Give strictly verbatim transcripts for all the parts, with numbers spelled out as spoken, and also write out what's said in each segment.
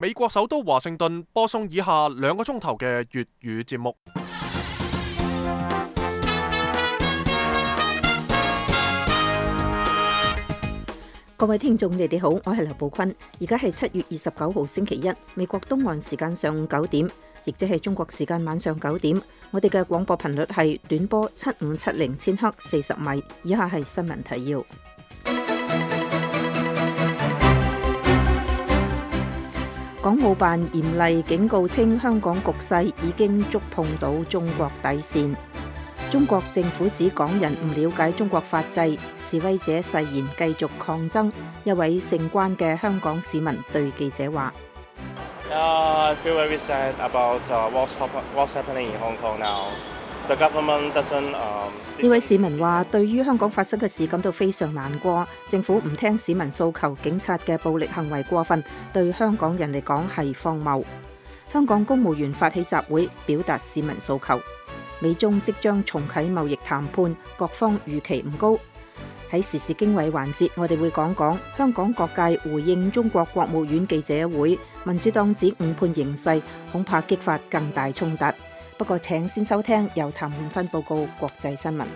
美國首都華盛頓播送以下兩個鐘頭嘅粵語節目。 各位聽眾，你哋好，我係劉寶坤。而家係七月二十九號星期一，美國東岸時間上午九點，亦即係中國時間晚上九點。我哋嘅廣播頻率係短波七五七零千赫四十米。以下係新聞提要。港澳辦嚴厲警告稱，香港局勢已經觸碰到中國底線。中國政府指港人唔了解中國法制，示威者誓言繼續抗爭。一位姓關嘅香港市民對記者話 ：Uh, I feel very sad about what's what's happening in Hong Kong now. The government doesn't. 呢位市民話，對於香港發生嘅事感到非常難過，政府唔聽市民訴求，警察嘅暴力行為過分，對香港人嚟講係荒謬。香港公務員發起集會，表達市民訴求。美中即將重啟貿易談判，各方預期唔高。喺時事經緯環節，我哋會講講香港各界回應中國國務院記者會，民主黨指誤判形勢，恐怕激發更大衝突。不過請先收聽由譚煥芬報告國際新聞。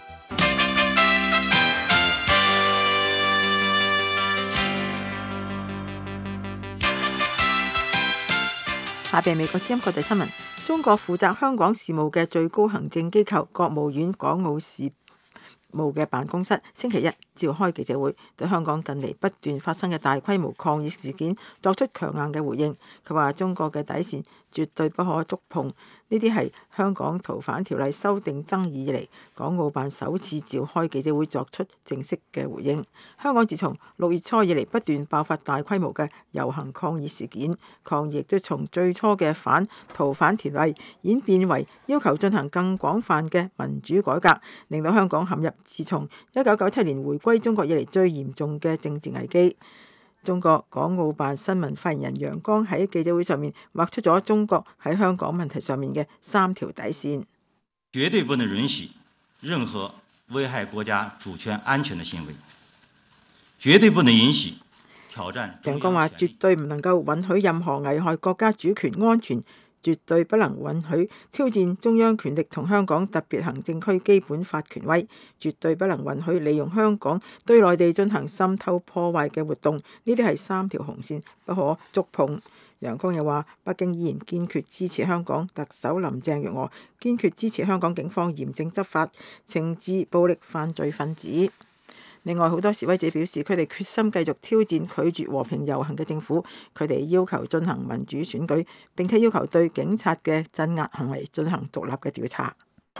下邊美國之音國際新聞。中國負責香港事務嘅最高行政機構國務院港澳事務嘅辦公室星期一召開記者會，對香港近嚟不斷發生嘅大規模抗議事件作出強硬嘅回應。佢話中國嘅底線絕對不可觸碰。呢啲係香港逃犯條例修訂爭議以嚟，港澳辦首次召開記者會作出正式嘅回應。香港自從六月初以嚟不斷爆發大規模嘅遊行抗議事件，抗議亦都從最初嘅反逃犯條例演變為要求進行更廣泛嘅民主改革，令到香港陷入自從一九九七年回歸中國以嚟最嚴重嘅政治危機。中國港澳辦新聞發言人楊光喺記者會上面畫出咗中國喺香港問題上面嘅三條底線， 絕對不能允許任何危害國家主權安全的行為，絕對不能允許挑戰。 楊光話：絕對唔能夠允許任何危害國家主權安全，絕對不能允許挑戰中央權力同香港特別行政區基本法權威，絕對不能允許利用香港對內地進行滲透破壞嘅活動。呢啲係三條紅線，不可觸碰。楊光又話：北京依然堅決支持香港特首林鄭月娥，堅決支持香港警方嚴正執法，懲治暴力犯罪分子。另外，好多示威者表示，佢哋決心繼續挑戰拒絕和平遊行嘅政府。佢哋要求進行民主選舉，並且要求對警察嘅鎮壓行為進行獨立嘅調查。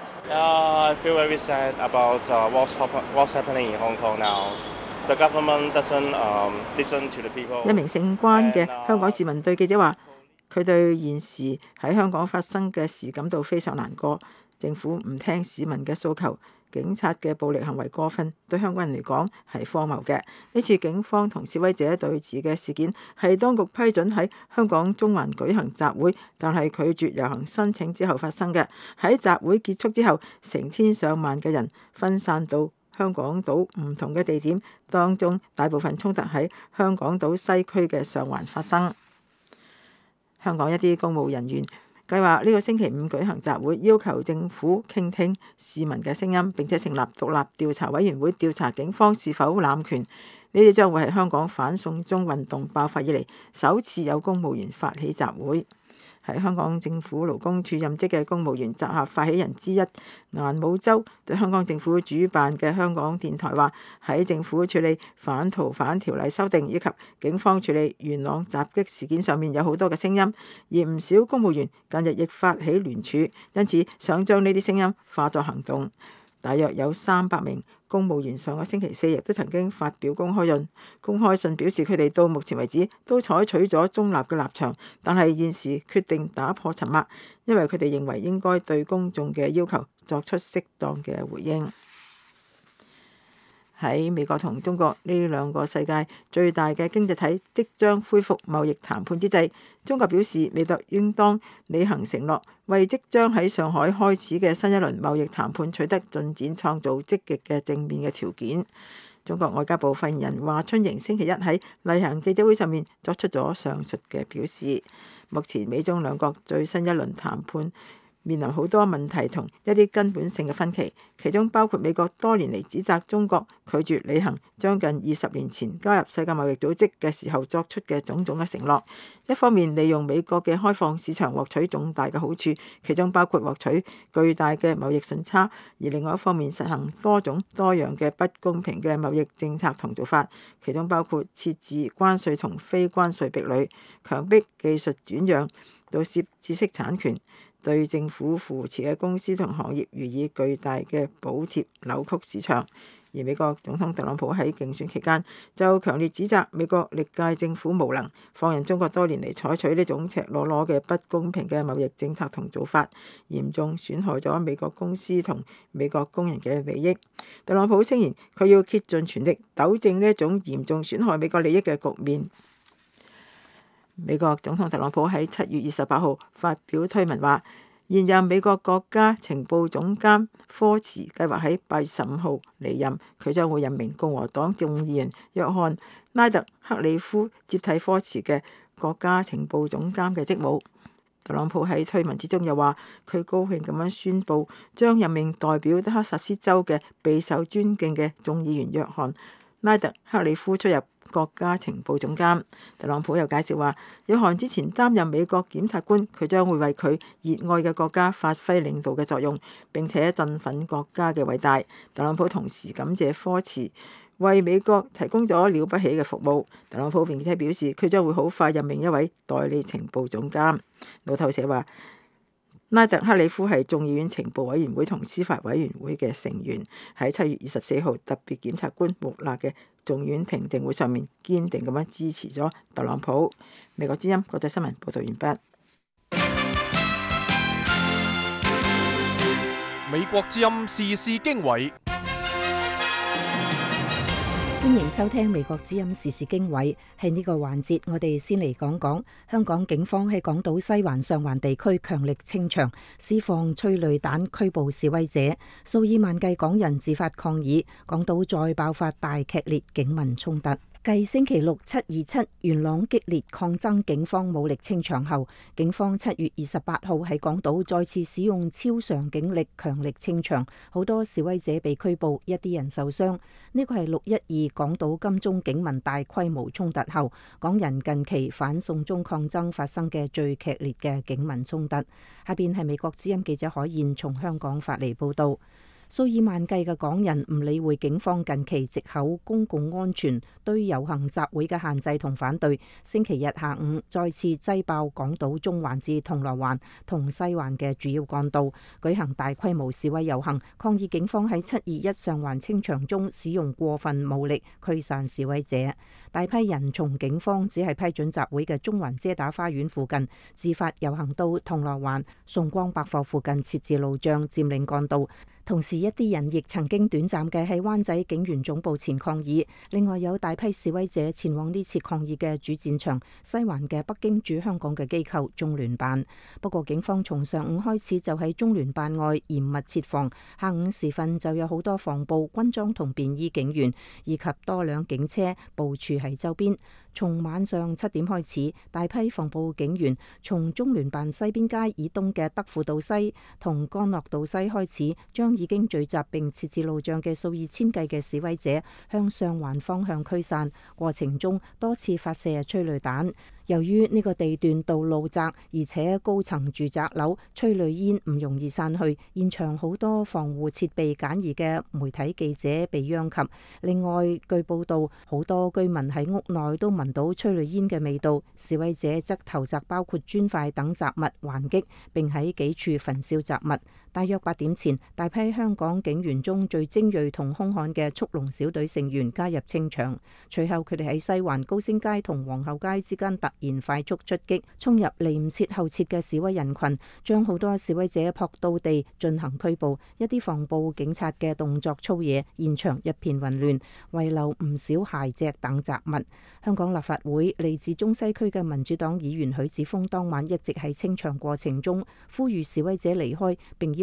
Uh, I feel very sad about what's what's happening in Hong Kong now. The government doesn't listen to the people. 一名姓關嘅香港市民對記者話：佢對現時喺香港發生嘅事感到非常難過。政府唔聽市民嘅訴求。警察嘅暴力行為過分，對香港人嚟講係荒謬嘅。呢次警方同示威者對峙嘅事件係當局批准喺香港中環舉行集會，但係拒絕遊行申請之後發生嘅。喺集會結束之後，成千上萬嘅人分散到香港島唔同嘅地點，當中大部分衝突喺香港島西區嘅上環發生。香港一啲公務人員計劃呢個星期五舉行集會，要求政府傾聽市民嘅聲音，並且成立獨立調查委員會調查警方是否濫權。呢啲將會係香港反送中運動爆發以嚟首次有公務員發起集會。喺香港政府勞工處任職嘅公務員集合發起人之一顏武洲對香港政府主辦嘅香港電台話：喺政府處理反逃犯條例修訂以及警方處理元朗襲擊事件上面有好多嘅聲音，而唔少公務員近日亦發起聯署，因此想將呢啲聲音化作行動。大約有三百名公務員上個星期四亦都曾經發表公開信，公開信表示佢哋到目前為止都採取咗中立嘅立場，但係現時決定打破沉默，因為佢哋認為應該對公眾嘅要求作出適當嘅回應。喺美國同中國呢兩個世界最大嘅經濟體即將恢復貿易談判之際，中國表示美國應當履行承諾，為即將喺上海開始嘅新一輪貿易談判取得進展創造積極嘅正面嘅條件。 中國外交部發言人華春瑩星期一喺例行記者會上面作出咗上述嘅表示。目前美中兩國最新一輪談判面臨好多問題同一啲根本性嘅分歧，其中包括美國多年嚟指責中國拒絕履行將近二十年前加入世界貿易組織嘅時候作出嘅種種嘅承諾。一方面利用美國嘅開放市場獲取重大嘅好處，其中包括獲取巨大嘅貿易順差；而另外一方面實行多種多樣嘅不公平嘅貿易政策同做法，其中包括設置關稅同非關稅壁壘，強迫技術轉讓，盜竊知識產權，對政府扶持嘅公司同行業予以巨大嘅補貼，扭曲市場。而美國總統特朗普喺競選期間就強烈指責美國歷屆政府無能，放任中國多年嚟採取呢種赤裸裸嘅不公平嘅貿易政策同做法，嚴重損害咗美國公司同美國工人嘅利益。特朗普聲言佢要竭盡全力糾正呢一種嚴重損害美國利益嘅局面。美國總統特朗普喺七月二十八號發表推文話，現任美國國家情報總監科茨計劃喺八月十五號離任，佢將會任命共和黨眾議員約翰拉特克里夫接替科茨嘅國家情報總監嘅職務。特朗普喺推文之中又話，佢高興咁樣宣布將任命代表德克薩斯州嘅備受尊敬嘅眾議員約翰拉特克里夫出入國家情報總監。特朗普又介紹話，約翰之前擔任美國檢察官，佢將會為佢熱愛嘅國家發揮領導嘅作用，並且振奮國家嘅偉大。特朗普同時感謝科茨為美國提供咗了不起嘅服務。特朗普並且表示，佢將會好快任命一位代理情報總監。路透社話，拉特克里夫係眾議院情報委員會同司法委員會嘅成員，喺七月二十四號特別檢察官穆勒嘅眾院聽證會上面堅定咁樣支持咗特朗普。美國之音國際新聞報道完畢。 美國之音時事經緯， 歡迎收聽美國之音時事經緯。喺呢個環節，我哋先嚟講講香港警方喺港島西環、上環地區強力清場，施放催淚彈拘捕示威者，數以萬計港人自發抗議，港島再爆發大劇烈警民衝突。繼星期六七二七元朗激烈抗爭，警方武力清場後，警方七月二十八號喺港島再次使用超常警力強力清場，好多示威者被拘捕，一啲人受傷。呢個係六一二港島金鐘警民大規模衝突後，港人近期反送中抗爭發生嘅最劇烈嘅警民衝突。下邊係美國之音記者海燕從香港發嚟報道。數以萬計嘅港人唔理會警方近期藉口公共安全對遊行集會嘅限制同反對，星期日下午再次擠爆港島中環至銅鑼灣同西環嘅主要幹道，舉行大規模示威遊行，抗議警方喺七二一上環清場中使用過分武力驅散示威者。大批人從警方只係批准集會嘅中環遮打花園附近自發遊行到銅鑼灣崇光百貨附近設置路障佔領幹道。同時一啲人亦曾經短暫嘅喺灣仔警員總部前抗議。另外有大批示威者前往呢次抗議嘅主戰場西環嘅北京駐香港嘅機構中聯辦。不過警方從上午開始就喺中聯辦外嚴密設防，下午時分就有好多防暴軍裝同便衣警員以及多輛警車部署喺周邊。從晚上七點開始，大批防暴警員從中聯辦西邊街以東嘅德輔道西同干諾道西開始，將已經聚集並設置路障嘅數以千計嘅示威者向上環方向驅散，過程中多次發射催淚彈。由於呢個地段道路窄，而且高層住宅樓，催淚煙唔容易散去，現場好多防護設備簡易嘅媒體記者被殃及。另外，據報道，好多居民喺屋內都聞到催淚煙嘅味道，示威者則投擲包括磚塊等雜物還擊，並喺幾處焚燒雜物。大約八點前，大批香港警員中最精銳同兇悍嘅速龍小隊成員加入清場，隨後佢哋喺西環高升街同皇后街之間突然快速出擊，衝入嚟唔切後撤嘅示威人群，將好多示威者撲到地進行拘捕。一啲防暴警察嘅動作粗野，現場一片混亂，遺留唔少鞋隻等雜物。香港立法會嚟自中西區嘅民主黨議員許智峰當晚一直喺清場過程中呼籲示威者離開，並要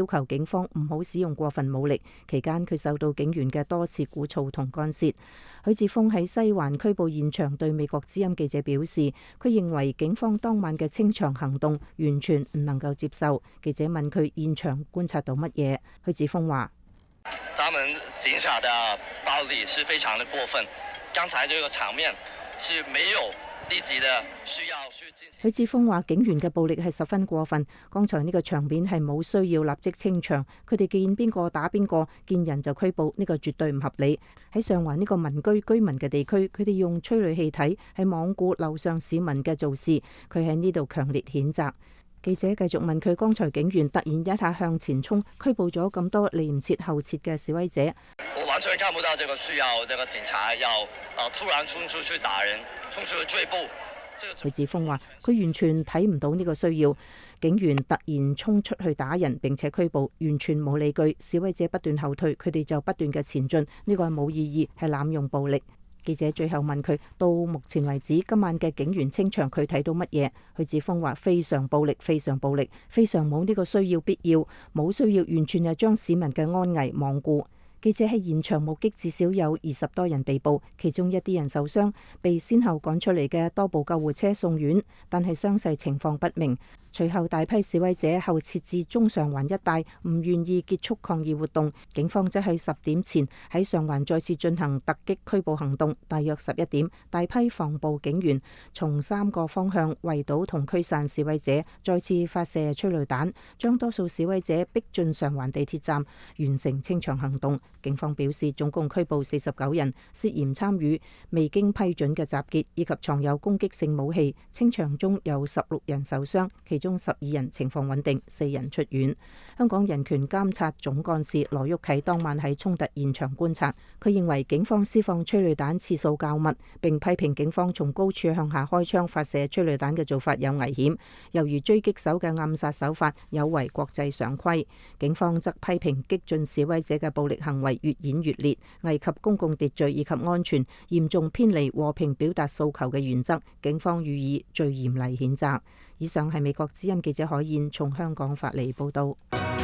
要求警方唔好使用過分武力。期間佢受到警員嘅多次鼓噪同干涉。許智峰喺西環拘捕現場對美國之音記者表示，佢認為警方當晚嘅清場行動完全唔能夠接受。記者問佢現場觀察到乜嘢，許智峰話： 他們警察的暴力是非常的過分，剛才這個場面是沒有立即的需要去進行。 許智峰話：警員嘅暴力係十分過分，剛才呢個場面係冇需要立即清場。佢哋見邊個打邊個，見人就拘捕，呢個絕對唔合理。喺上環呢個民居居民嘅地區，佢哋用催淚氣體係罔顧樓上市民嘅做事，佢喺呢度強烈譴責。記者繼續問佢：剛才警員突然一下向前衝，拘捕咗咁多嚟唔切後撤嘅示威者。 我完全看不到這個需要，這個警察要啊突然衝出去打人，衝出去追捕。 許智峰話：佢完全睇唔到呢個需要，警員突然衝出去打人並且拘捕，完全冇理據。示威者不斷後退，佢哋就不斷嘅前進，呢個係冇意義，係濫用暴力。記者最後問佢：到目前為止，今晚嘅警員清場，佢睇到乜嘢？許智峰話：非常暴力，非常暴力，非常冇呢個需要必要，冇需要，完全係將市民嘅安危罔顧。記者喺現場目擊至少有二十多人被捕，其中一啲人受傷，被先後趕出嚟嘅多部救護車送院，但係傷勢情況不明。隨後大批示威者後撤至中上環一帶，唔願意結束抗議活動。警方則喺十點前喺上環再次進行突擊拘捕行動。大約十一點，大批防暴警員從三個方向圍堵同驅散示威者，再次發射催淚彈，將多數示威者逼進上環地鐵站，完成清場行動。警方表示，總共拘捕四十九人，涉嫌參與未經批准嘅集結以及藏有攻擊性武器。清場中有十六人受傷，其中十二人情況穩定，四人出院。香港人權監察總幹事羅旭啟當晚喺衝突現場觀察，佢認為警方施放催淚彈次數較密，並批評警方從高處向下開槍發射催淚彈嘅做法有危險，猶如狙擊手嘅暗殺手法有違國際常規。警方則批評激進示威者嘅暴力行為越演越烈，危及公共秩序以及安全，嚴重偏離和平表達訴求嘅原則，警方予以最嚴厲譴責。以上係美國之音記者海燕從香港發嚟報道。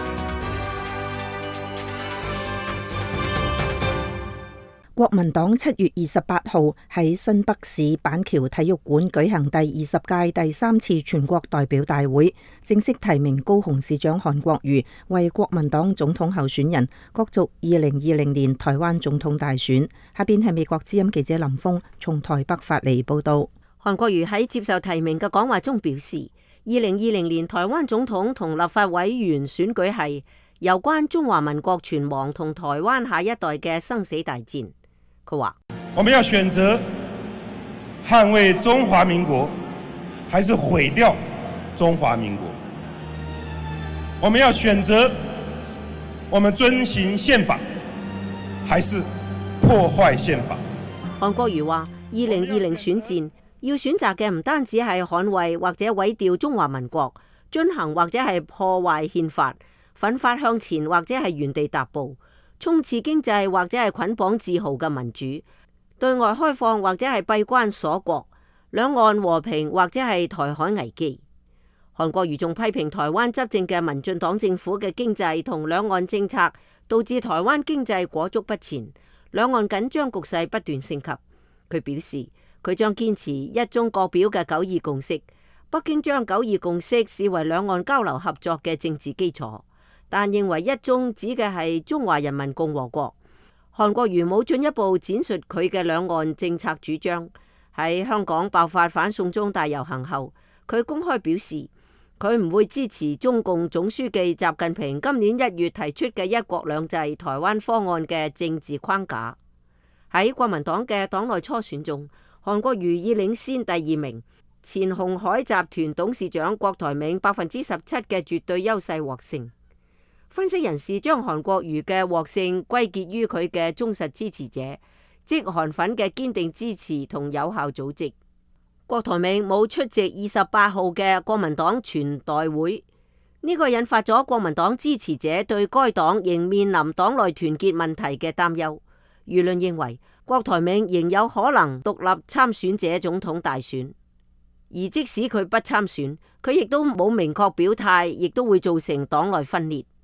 國民黨七月二十八號喺新北市板橋體育館舉行第二十屆第三次全國代表大會，正式提名高雄市長韓國瑜為國民黨總統候選人，角逐二零二零年台灣總統大選。下邊係美國之音記者林峰從台北發嚟報道。 韓國瑜喺接受提名嘅講話中表示，二零二零年台灣總統同立法委員選舉係有關中華民國存亡同台灣下一代嘅生死大戰。佢話： 我們要選擇捍衛中華民國，還是毀掉中華民國？我們要選擇我們遵行憲法，還是破壞憲法？ 韓國瑜話：二零二零選戰要選擇嘅唔單止係捍衛或者毀掉中華民國，進行或者係破壞憲法，奮發向前或者係原地踏步。衝刺經濟或者係捆綁自豪嘅民主，對外開放或者係閉關鎖國，兩岸和平或者係台海危機。韓國瑜仲批評台灣執政嘅民進黨政府嘅經濟同兩岸政策導致台灣經濟裹足不前，兩岸緊張局勢不斷升級。佢表示，佢將堅持一中各表嘅九二共識，北京將九二共識視為兩岸交流合作嘅政治基礎，但認為一中指嘅係中華人民共和國。韓國瑜冇進一步闡述佢嘅兩岸政策主張。喺香港爆發反送中大遊行後，佢公開表示，佢唔會支持中共總書記習近平今年一月提出嘅一國兩制台灣方案嘅政治框架。喺國民黨嘅黨內初選中，韓國瑜以領先第二名前鴻海集團董事長郭台銘百分之十七嘅絕對優勢獲勝。分析人士將韓國瑜嘅獲勝歸結於佢嘅忠實支持者，即韓粉嘅堅定支持同有效組織。郭台銘冇出席二十八號嘅國民黨全代會，呢、這個引發咗國民黨支持者對該黨仍面臨黨內團結問題嘅擔憂。輿論認為郭台銘仍有可能獨立參選者總統大選，而即使佢不參選，佢亦都冇明確表態，亦都會造成黨內分裂。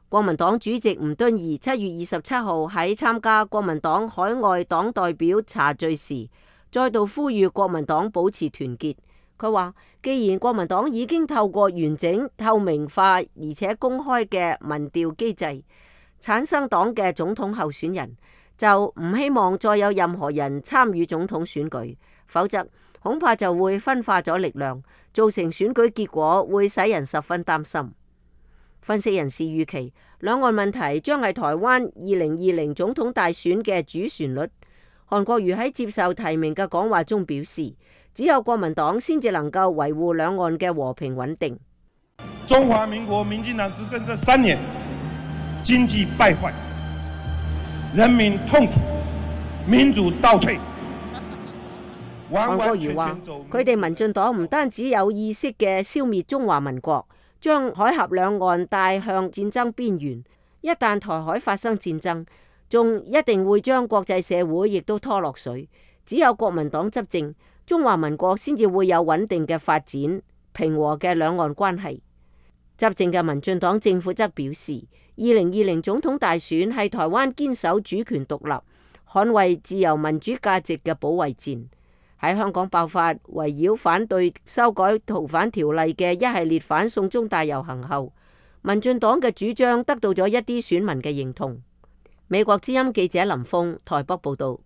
國民黨主席吳敦義七月二十七號喺參加國民黨海外黨代表茶敘時，再度呼籲國民黨保持團結。佢話，既然國民黨已經透過完整、透明化而且公開嘅民調機制產生黨嘅總統候選人，就唔希望再有任何人參與總統選舉，否則恐怕就會分化咗力量，造成選舉結果會使人十分擔心。分析人士預期，兩岸問題將係台灣二零二零總統大選嘅主旋律。韓國瑜喺接受提名嘅講話中表示，只有國民黨先至能夠維護兩岸嘅和平穩定。 中華民國民進黨執政這三年，經濟敗壞，人民痛苦，民主倒退。 韓國瑜話，佢哋民進黨唔單止有意識嘅消滅中華民國，將海峽兩岸帶向戰爭邊緣，一旦台海發生戰爭，仲一定會將國際社會亦都拖落水。只有國民黨執政，中華民國先至會有穩定嘅發展、平和嘅兩岸關係。執政嘅民進黨政府則表示，二零二零總統大選係台灣堅守主權獨立、捍衛自由民主價值嘅保衛戰。喺香港爆發圍繞反對修改逃犯條例嘅一系列反送中大遊行後，民進黨嘅主張得到咗一啲選民嘅認同。美國之音記者林峰台北報道。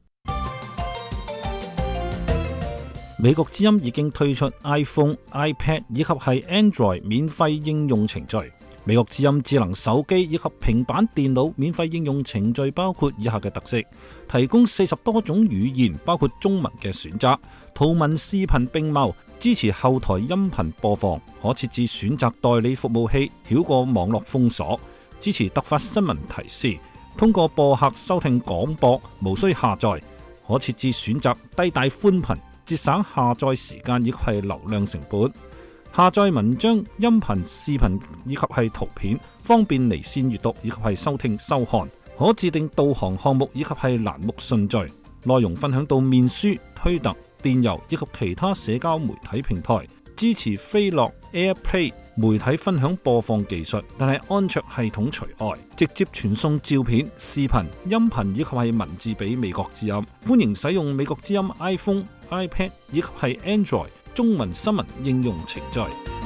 美國之音已經推出 iPhone、iPad 以及係 Android 免費應用程序。美國之音智能手機以及平板電腦免費應用程序包括以下嘅特色：提供四十多種語言，包括中文嘅選擇，圖文視頻並茂，支持後台音頻播放，可設置選擇代理服務器，繞過網絡封鎖，支持突發新聞提示，通過播客收聽廣播，無需下載，可設置選擇低帶寬頻，節省下載時間以及係流量成本。下載文章、音頻、視頻以及係圖片，方便離線閱讀以及係收聽收看。可自定導航項目以及係欄目順序。內容分享到面書、推特、電郵以及其他社交媒體平台。支持飛樂 AirPlay 媒體分享播放技術，但係安卓系統除外。直接傳送照片、視頻、音頻以及係文字俾美國之音。歡迎使用美國之音 iPhone、iPad 以及係 Android中文新聞應用程序。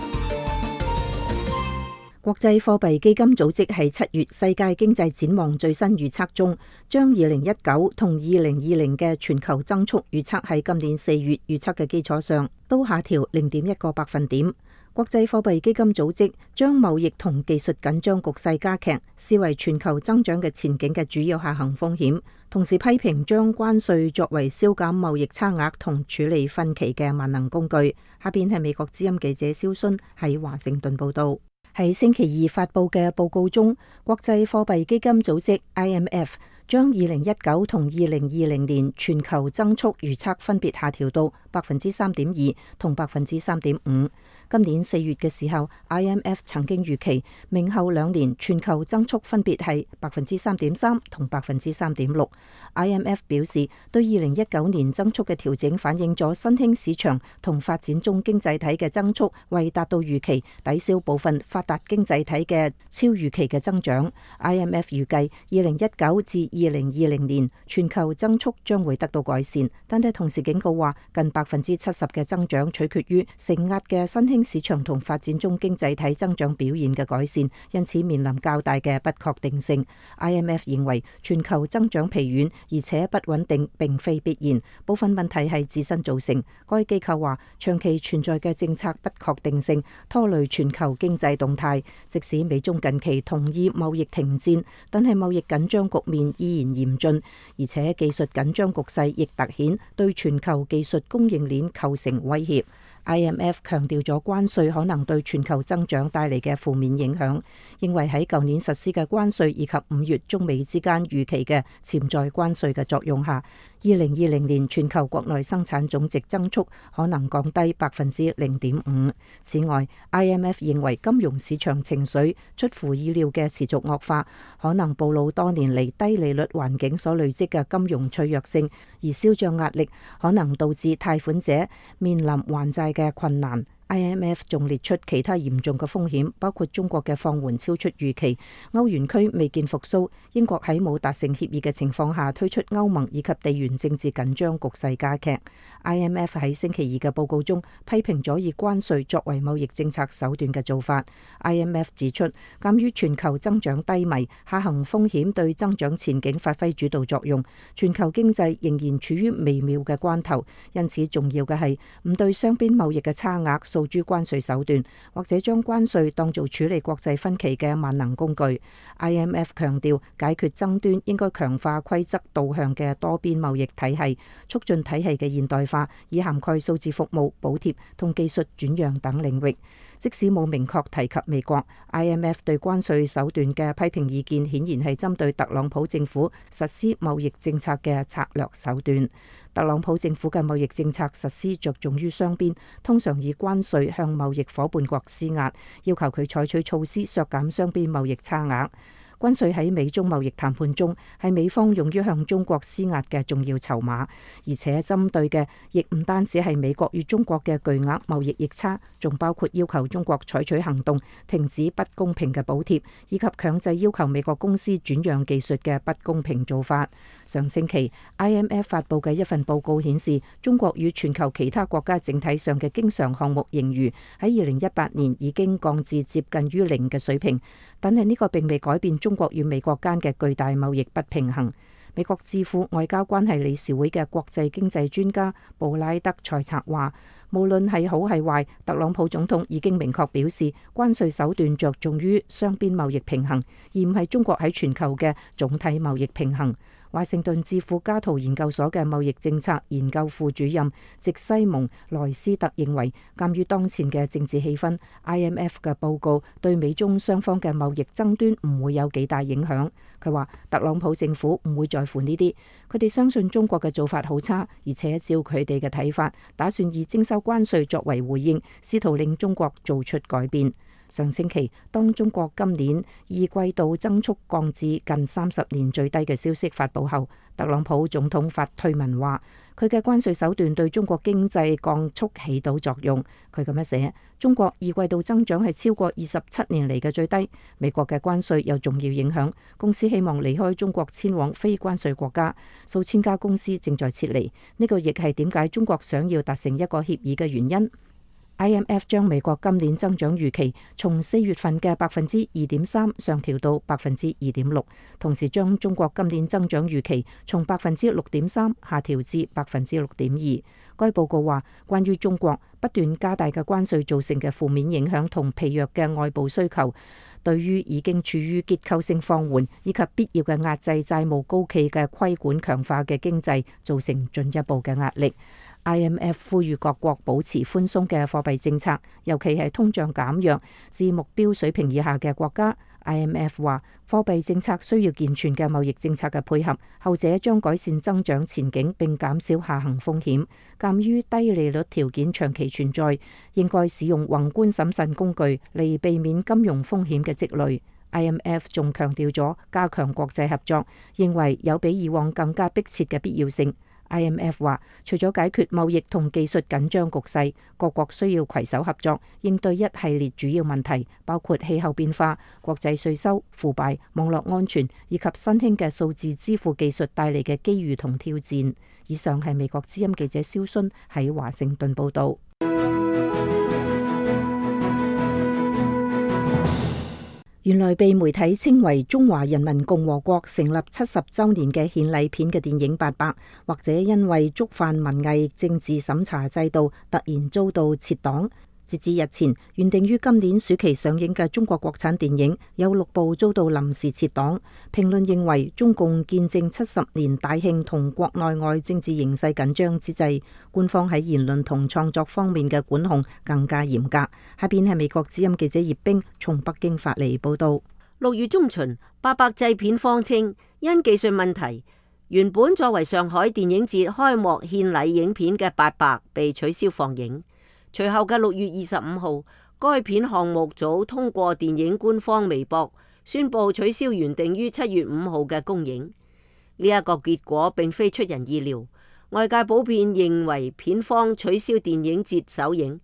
國際貨幣基金組織喺七月世界經濟展望最新預測中，將二零一九同二零二零嘅全球增速預測喺今年四月預測嘅基礎上，都下調零點一個百分點。國際貨幣基金組織將貿易同技術緊張局勢加劇視為全球增長嘅前景嘅主要下行風險，同時批評將關稅作為消減貿易差額同處理分歧嘅萬能工具。下邊係美國之音記者蕭순喺華盛頓報道。喺星期二發佈嘅報告中，國際貨幣基金組織 I M F 將二零一九同二零二零年全球增速預測分別下調到百分之三點二同百分之三點五。今年四月嘅時候 ，I M F 曾經預期明後兩年全球增速分別係百分之三點三同百分之三點六。I M F 表示，對二零一九年增速嘅調整反映咗新興市場同發展中經濟體嘅增速為達到預期，抵消部分發達經濟體嘅超預期嘅增長。I M F 預計二零一九至二零二零年全球增速將會得到改善，但係同時警告話，近百分之七十嘅增長取決於承壓嘅新興市場同發展中經濟體增長表現嘅改善，因此面臨較大嘅不確定性。I M F 認為全球增長疲軟而且不穩定並非必然，部分問題係自身造成。該機構話，長期存在嘅政策不確定性拖累全球經濟動態，即使美中近期同意貿易停戰，但係貿易緊張局面依然嚴峻，而且技術緊張局勢亦突顯對全球技術供應鏈構成威脅。I M F 強調咗關稅可能對全球增長帶嚟嘅負面影響，認為喺舊年實施嘅關稅以及五月中美之間預期嘅潛在關稅嘅作用下，二零二零年全球國內生產總值增速可能降低百分之零點五。此外 ，I M F 認為金融市場情緒出乎意料嘅持續惡化，可能暴露多年嚟低利率環境所累積嘅金融脆弱性，而銷賬壓力可能導致貸款者面臨還債嘅困難。 I M F 仲列出其他嚴重嘅風險，包括中國嘅放緩超出預期、歐元區未見復甦、英國喺冇達成協議嘅情況下推出歐盟，以及地緣政治緊張局勢加劇。I M F 喺星期二嘅報告中批評咗以關稅作為貿易政策手段嘅做法。I M F 指出，鑑於全球增長低迷，下行風險對增長前景發揮主導作用，全球經濟仍然處於微妙嘅關頭，因此重要嘅係唔對雙邊貿易嘅差額訴諸關稅手段，或者將關稅當做處理國際分歧嘅萬能工具。I M F 強調，解決爭端應該強化規則導向嘅多邊貿易體系，促進體系嘅現代化，以涵蓋數字服務、補貼同技術轉讓等領域。即使冇明確提及美國， I M F 對關稅手段嘅批評意見顯然係針對特朗普政府實施貿易政策嘅策略手段。特朗普政府嘅貿易政策實施着重於雙邊，通常以關稅向貿易夥伴國施壓，要求佢採取措施削減雙邊貿易差額。關稅喺美中貿易談判中係美方用於向中國施壓嘅重要籌碼，而且針對嘅亦唔單止係美國與中國嘅巨額貿易逆差，仲包括要求中國採取行動，停止不公平嘅補貼，以及強制要求美國公司轉讓技術嘅不公平做法。上星期 I M F 發佈嘅一份報告顯示，中國與全球其他國家整體上嘅經常項目盈餘喺二零一八年已經降至接近於零嘅水平，但係呢個並未改變中國與美國間嘅巨大貿易不平衡。美國智庫外交關係理事會嘅國際經濟專家布拉德塞策話，無論係好係壞，特朗普總統已經明確表示，關稅手段着重於雙邊貿易平衡，而唔係中國喺全球嘅總體貿易平衡。華盛頓智庫加圖研究所嘅貿易政策研究副主任席西蒙萊斯特認為，鑑於當前嘅政治氣氛， I M F 嘅報告對美中雙方嘅貿易爭端唔會有幾大影響。佢話特朗普政府唔會在乎呢啲，佢哋相信中國嘅做法好差，而且照佢哋嘅睇法，打算以徵收關稅作為回應，試圖令中國做出改變。上星期，當中國今年二季度增速降至近三十年最低嘅消息發佈後，特朗普總統發推文話，佢嘅關稅手段對中國經濟降速起到作用。佢咁樣寫：中國二季度增長係超過二十七年嚟嘅最低，美國嘅關稅有重要影響，公司希望離開中國遷往非關稅國家，數千家公司正在撤離，呢個亦係點解中國想要達成一個協議嘅原因。I M F 將美國今年增長預期從四月份嘅百分之二點三上調到百分之二點六，同時將中國今年增長預期從百分之六點三下調至百分之六點二。該報告話，關於中國不斷加大嘅關稅造成嘅負面影響同疲弱嘅外部需求，對於已經處於結構性放緩以及必要嘅壓制債務高企嘅規管強化嘅經濟造成進一步嘅壓力。I M F 呼籲各國保持寬鬆嘅貨幣政策，尤其係通脹減弱至目標水平以下嘅國家。I M F 話，貨幣政策需要健全嘅貿易政策嘅配合，後者將改善增長前景並減少下行風險。鑑於低利率條件長期存在，應該使用宏觀審慎工具嚟避免金融風險嘅積累。I M F 仲強調咗加強國際合作，認為有比以往更加迫切嘅必要性。I M F 話，除咗解決貿易同技術緊張局勢，各國需要攜手合作，應對一系列主要問題，包括氣候變化、國際稅收、腐敗、網絡安全以及新興嘅數字支付技術帶嚟嘅機遇同挑戰。以上係美國之音記者蕭薰喺華盛頓報道。原來被媒體稱為中華人民共和國成立七十週年嘅獻禮片嘅電影《八佰》，或者因為觸犯文藝政治審查制度，突然遭到撤檔。截至日前，原定於今年暑期上映嘅中國國產電影有六部遭到臨時撤檔。評論認為，中共見證七十年大慶同國內外政治形勢緊張之際，官方喺言論同創作方面嘅管控更加嚴格。下邊係美國之音記者葉冰從北京發嚟報道。 六月中旬，八佰製片方稱因技術問題，原本作為上海電影節開幕獻禮影片嘅《八佰》被取消放映。隨後嘅六月二十五號，該片項目組通過電影官方微博宣布取消原定於七月五號嘅公映。呢一個結果並非出人意料，外界普遍認為片方取消電影節首映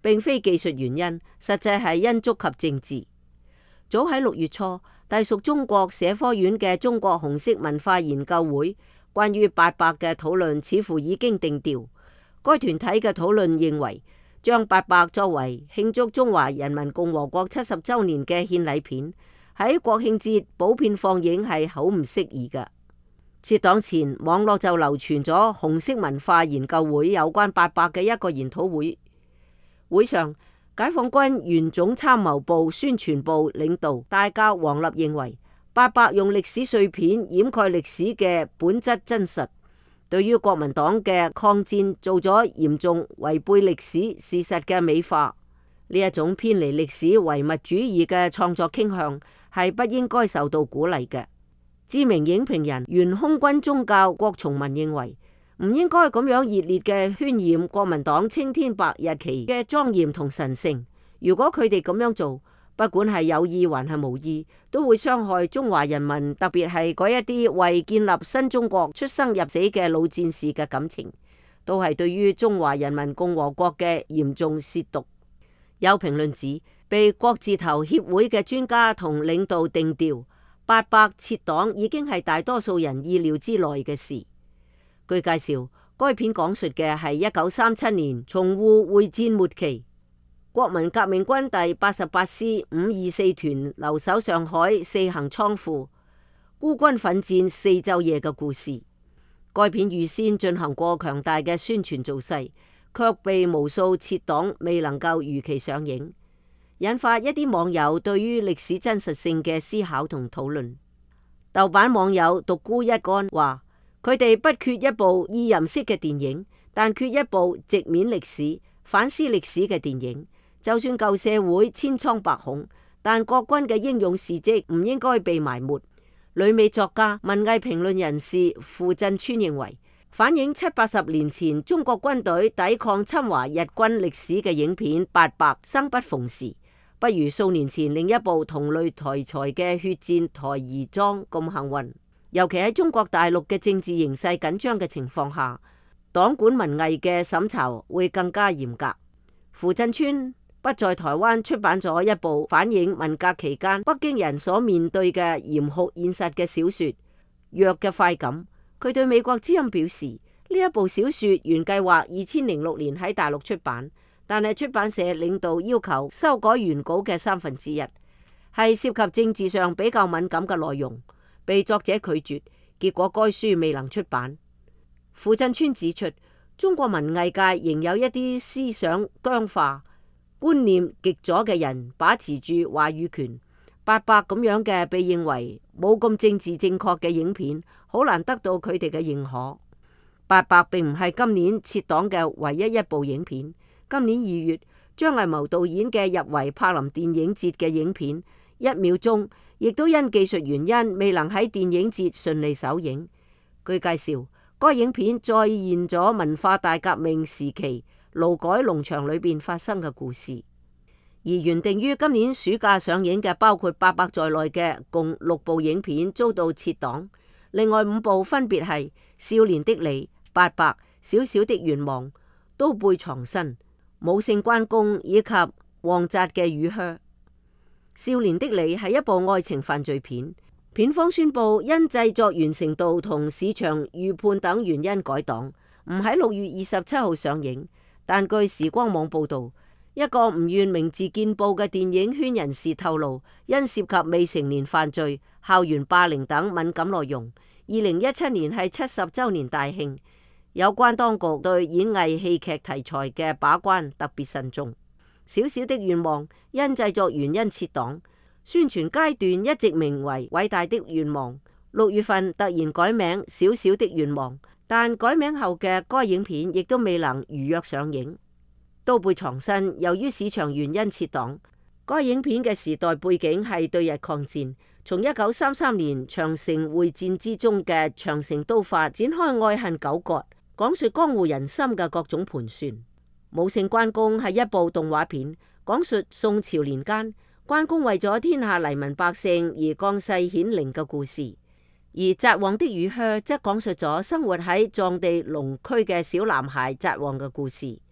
並非技術原因，實際係因觸及政治。早喺六月初，隸屬中國社科院嘅中國紅色文化研究會關於八百嘅討論似乎已經定調。該團體嘅討論認為，將八百作為慶祝中華人民共和國七十週年嘅獻禮片，喺國慶節普遍放映係好唔適宜嘅。撤黨前，網絡就流傳咗紅色文化研究會有關八百嘅一個研討會。會上，解放軍原總參謀部宣傳部領導大校王立認為，八百用歷史碎片掩蓋歷史嘅本質真實，對於國民黨嘅抗戰做咗嚴重違背歷史事實嘅美化。呢一種偏離歷史唯物主義嘅創作傾向係不應該受到鼓勵嘅。知名影評人原空軍中校郭崇文認為，唔應該咁樣熱烈嘅渲染國民黨青天白日旗嘅莊嚴同神聖。如果佢哋咁樣做，不管係有意還係無意，都會傷害中華人民，特別係嗰一啲為建立新中國出生入死嘅老戰士嘅感情，都係對於中華人民共和國嘅嚴重褻瀆。有評論指，被國字頭協會嘅專家同領導定調，八百撤黨已經係大多數人意料之內嘅事。據介紹，該片講述嘅係一九三七年淞滬會戰末期，國民革命軍第八十八師五二四團留守上海四行倉庫，孤軍奮戰四晝夜嘅故事。該片預先進行過強大嘅宣傳造勢，卻被無數撤黨未能夠如期上映，引發一啲網友對於歷史真實性嘅思考同討論。豆瓣網友獨孤一竿話，佢哋不缺一部意淫式嘅電影，但缺一部直面歷史、反思歷史嘅電影。就算舊社會千瘡百孔，但國軍嘅英勇事蹟唔應該被埋沒。旅美作家、文藝評論人士傅振川認為，反映七八十年前中國軍隊抵抗侵華日軍歷史嘅影片《八百》生不逢時，不如數年前另一部同類題材嘅《血戰台兒莊》咁幸運。尤其喺中國大陸嘅政治形勢緊張嘅情況下，黨管文藝嘅審查會更加嚴格。傅振川不在台灣出版咗一部反映文革期間北京人所面對嘅嚴酷現實嘅小說《弱嘅快感》。佢對美國之音表示，呢一部小說原計劃二千零六年喺大陸出版，但係出版社領導要求修改原稿嘅三分之一，係涉及政治上比較敏感嘅內容，被作者拒絕，結果該書未能出版。傅振川指出，中國文藝界仍有一啲思想僵化、觀念極左嘅人把持住話語權。八百咁樣嘅被認為冇咁政治正確嘅影片，好難得到佢哋嘅認可。八百並唔係今年撤黨嘅唯一一部影片。今年二月，張藝謀導演嘅入圍柏林電影節嘅影片《一秒鐘》，亦都因技術原因未能喺電影節順利首映。據介紹，該影片再現咗文化大革命時期勞改農場裏邊發生嘅故事。而原定於今年暑假上映嘅包括八百在內嘅共六部影片遭到撤檔，另外五部分別係《少年的你》、《八百》、《小小的願望》、《刀背藏身》、《武聖關公》以及王澤嘅《雨靴》。《少年的你》係一部愛情犯罪片，片方宣布因製作完成度同市場預判等原因改檔，唔喺六月二十七號上映。但據時光網報道，一個唔願名字見報嘅電影圈人士透露，因涉及未成年犯罪、校園霸凌等敏感內容，二零一七年係七十週年大慶，有關當局對演藝戲劇題材嘅把關特別慎重。小小的願望因製作原因撤檔，宣傳階段一直名為偉大的願望，六月份突然改名小小的願望，但改名後嘅該影片亦都未能如約上映。刀背藏身由於市場原因撤檔，該影片嘅時代背景係對日抗戰，從一九三三年長城會戰之中嘅長城刀法展開愛恨糾葛，講述江湖人心嘅各種盤算。武聖關公係一部動畫片，講述宋朝年間關公為咗天下黎民百姓而降世顯靈嘅故事，而澤旺的雨靴則講述咗生活喺藏地農區嘅小男孩澤旺嘅故事。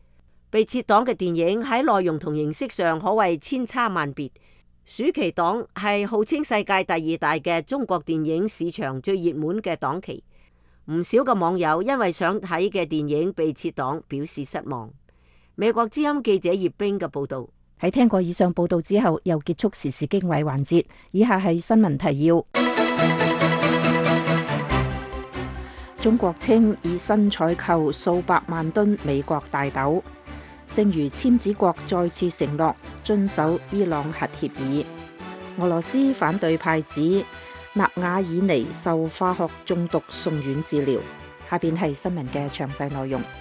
被撤檔嘅電影喺內容同形式上可謂千差萬別。暑期檔係號稱世界第二大嘅中國電影市場最熱門嘅檔期，唔少嘅網友因為想睇嘅電影被撤檔表示失望。美國之音記者葉冰嘅報道。 喺聽過以上報道之後，又結束時事經緯環節。以下係新聞提要。中國稱以新採購數百萬噸美國大豆。剩餘簽子國再次承諾遵守伊朗核協議。俄羅斯反對派指納瓦爾尼受化學中毒送院治療。下邊係新聞嘅詳細內容。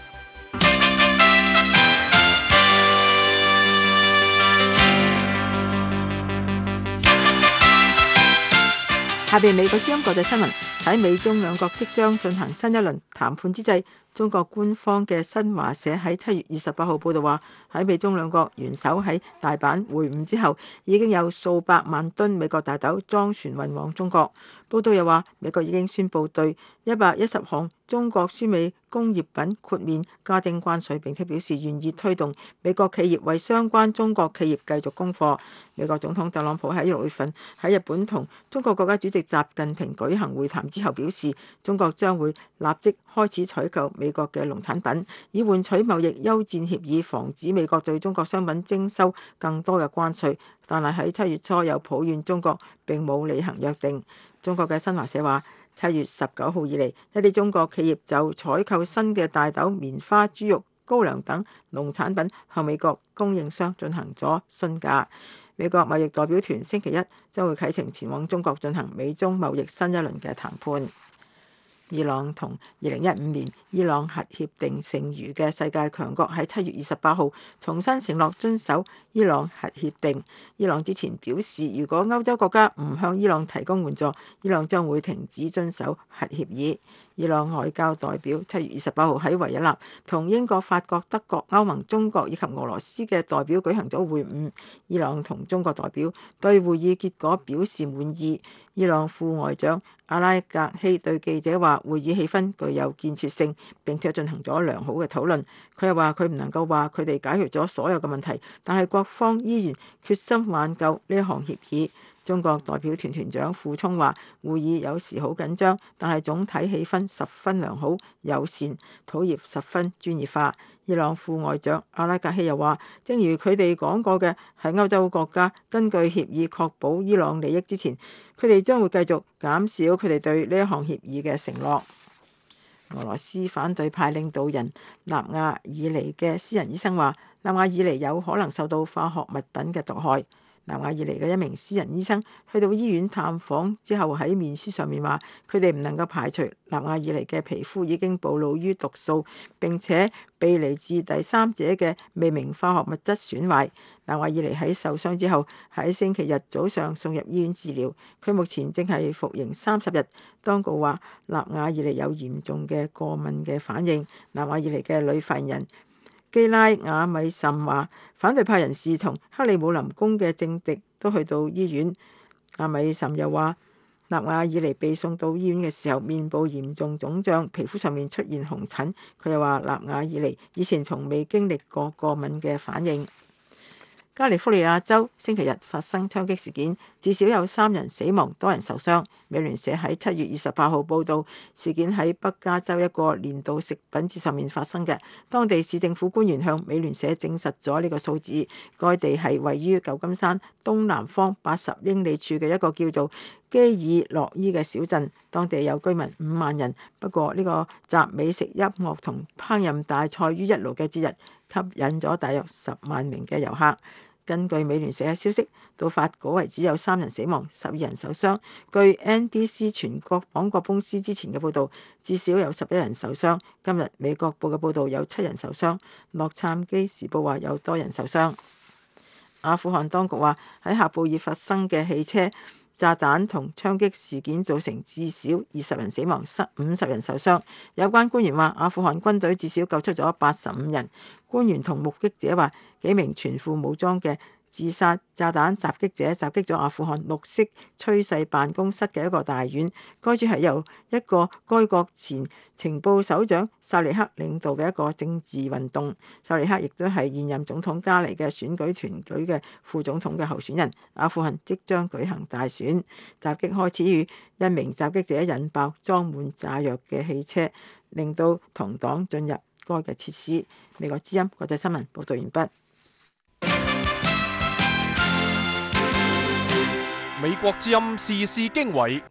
下邊美國之音國際新聞。喺美中兩國即將進行新一輪談判之際，中國官方嘅新華社喺七月二十八號報道話，喺美中兩國元首喺大阪會晤之後，已經有數百萬噸美國大豆裝船運往中國。報道又話，美國已經宣布對一百一十項中國輸美工業品豁免加徵關稅，並且表示願意推動美國企業為相關中國企業繼續供貨。美國總統特朗普喺六月份喺日本同中國國家主席習近平舉行會談之後表示，中國將會立即開始採購美國嘅農產品，以換取貿易休戰協議，防止美國對中國商品徵收更多嘅關稅。但係喺七月初有抱怨中國並冇履行約定。中國嘅新華社話，七月十九號以嚟，一啲中國企業就採購新嘅大豆、棉花、豬肉、高粱等農產品向美國供應商進行咗詢價。美國貿易代表團星期一將會啟程前往中國進行美中貿易新一輪嘅談判。伊朗同二零一五年伊朗核協定剩餘嘅世界強國喺七月二十八號重新承諾遵守伊朗核協定。伊朗之前表示，如果歐洲國家唔向伊朗提供援助，伊朗將會停止遵守核協議。伊朗外交代表七月二十八號喺維也納同英國、法國、德國、歐盟、中國以及俄羅斯嘅代表舉行咗會晤。伊朗同中國代表對會議結果表示滿意。伊朗副外長阿拉格希對記者話，會議氣氛具有建設性，並且進行咗良好嘅討論。佢又話，佢唔能夠話佢哋解決咗所有嘅問題，但係各方依然決心挽救呢一項協議。中國代表團團長傅聰話，會議有時好緊張，但係總體氣氛十分良好、友善，討論十分專業化。伊朗副外長阿拉格希又話，正如佢哋講過嘅，喺歐洲國家根據協議確保伊朗利益之前，佢哋將會繼續減少佢哋對呢一項協議嘅承諾。俄羅斯反對派領導人納瓦爾尼嘅私人醫生話，納瓦爾尼有可能受到化學物品嘅毒害。納瓦爾尼嘅一名私人醫生去到醫院探訪之後，喺面書上面話，佢哋唔能夠排除納瓦爾尼嘅皮膚已經暴露於毒素，並且被嚟自第三者嘅未明化學物質損壞。納瓦爾尼喺受傷之後喺星期日早上送入醫院治療，佢目前正係服刑三十日。當局話納瓦爾尼有嚴重嘅過敏嘅反應。納瓦爾尼嘅女發言人基拉瓦米什話，反對派人士同克里姆林宮嘅政敵都去到醫院。阿米什又話，納瓦爾尼被送到醫院嘅時候，面部嚴重腫脹，皮膚上面出現紅疹。佢又話，納瓦爾尼以前從未經歷過過敏嘅反應。加利福尼亞州星期日發生槍擊事件，至少有三人死亡，多人受傷。美聯社喺七月二十八號報道，事件喺北加州一個年度食品節上面發生嘅。當地市政府官員向美聯社證實咗呢個數字。該地係位於舊金山東南方八十英里處嘅一個叫做基爾諾伊嘅小鎮，當地有居民五萬人。不過呢個集美食、音樂同烹飪大賽於一爐嘅節日，吸引咗大約十萬名嘅遊客。根據美聯社嘅消息，到發稿為止有三人死亡，十二人受傷。據 N B C 全國廣播公司之前嘅報導，至少有十一人受傷。今日美國報嘅報導有七人受傷。洛杉磯時報話有多人受傷。阿富汗當局話喺喀布爾發生嘅汽車炸彈同槍擊事件造成至少二十人死亡，五十人受傷。有關官員話，阿富汗軍隊至少救出咗八十五人。官員同目擊者話，幾名全副武裝嘅自殺炸彈襲擊者襲擊咗阿富汗綠色趨勢辦公室嘅一個大院。該處係由一個該國前情報首長薩利克領導嘅一個政治運動。薩利克亦都係現任總統加尼嘅選舉團隊嘅副總統嘅候選人。阿富汗即將舉行大選。襲擊開始於一名襲擊者引爆裝滿炸藥嘅汽車，令到同黨進入該嘅設施。美國之音國際新聞報道完畢。 美國之音時事經緯，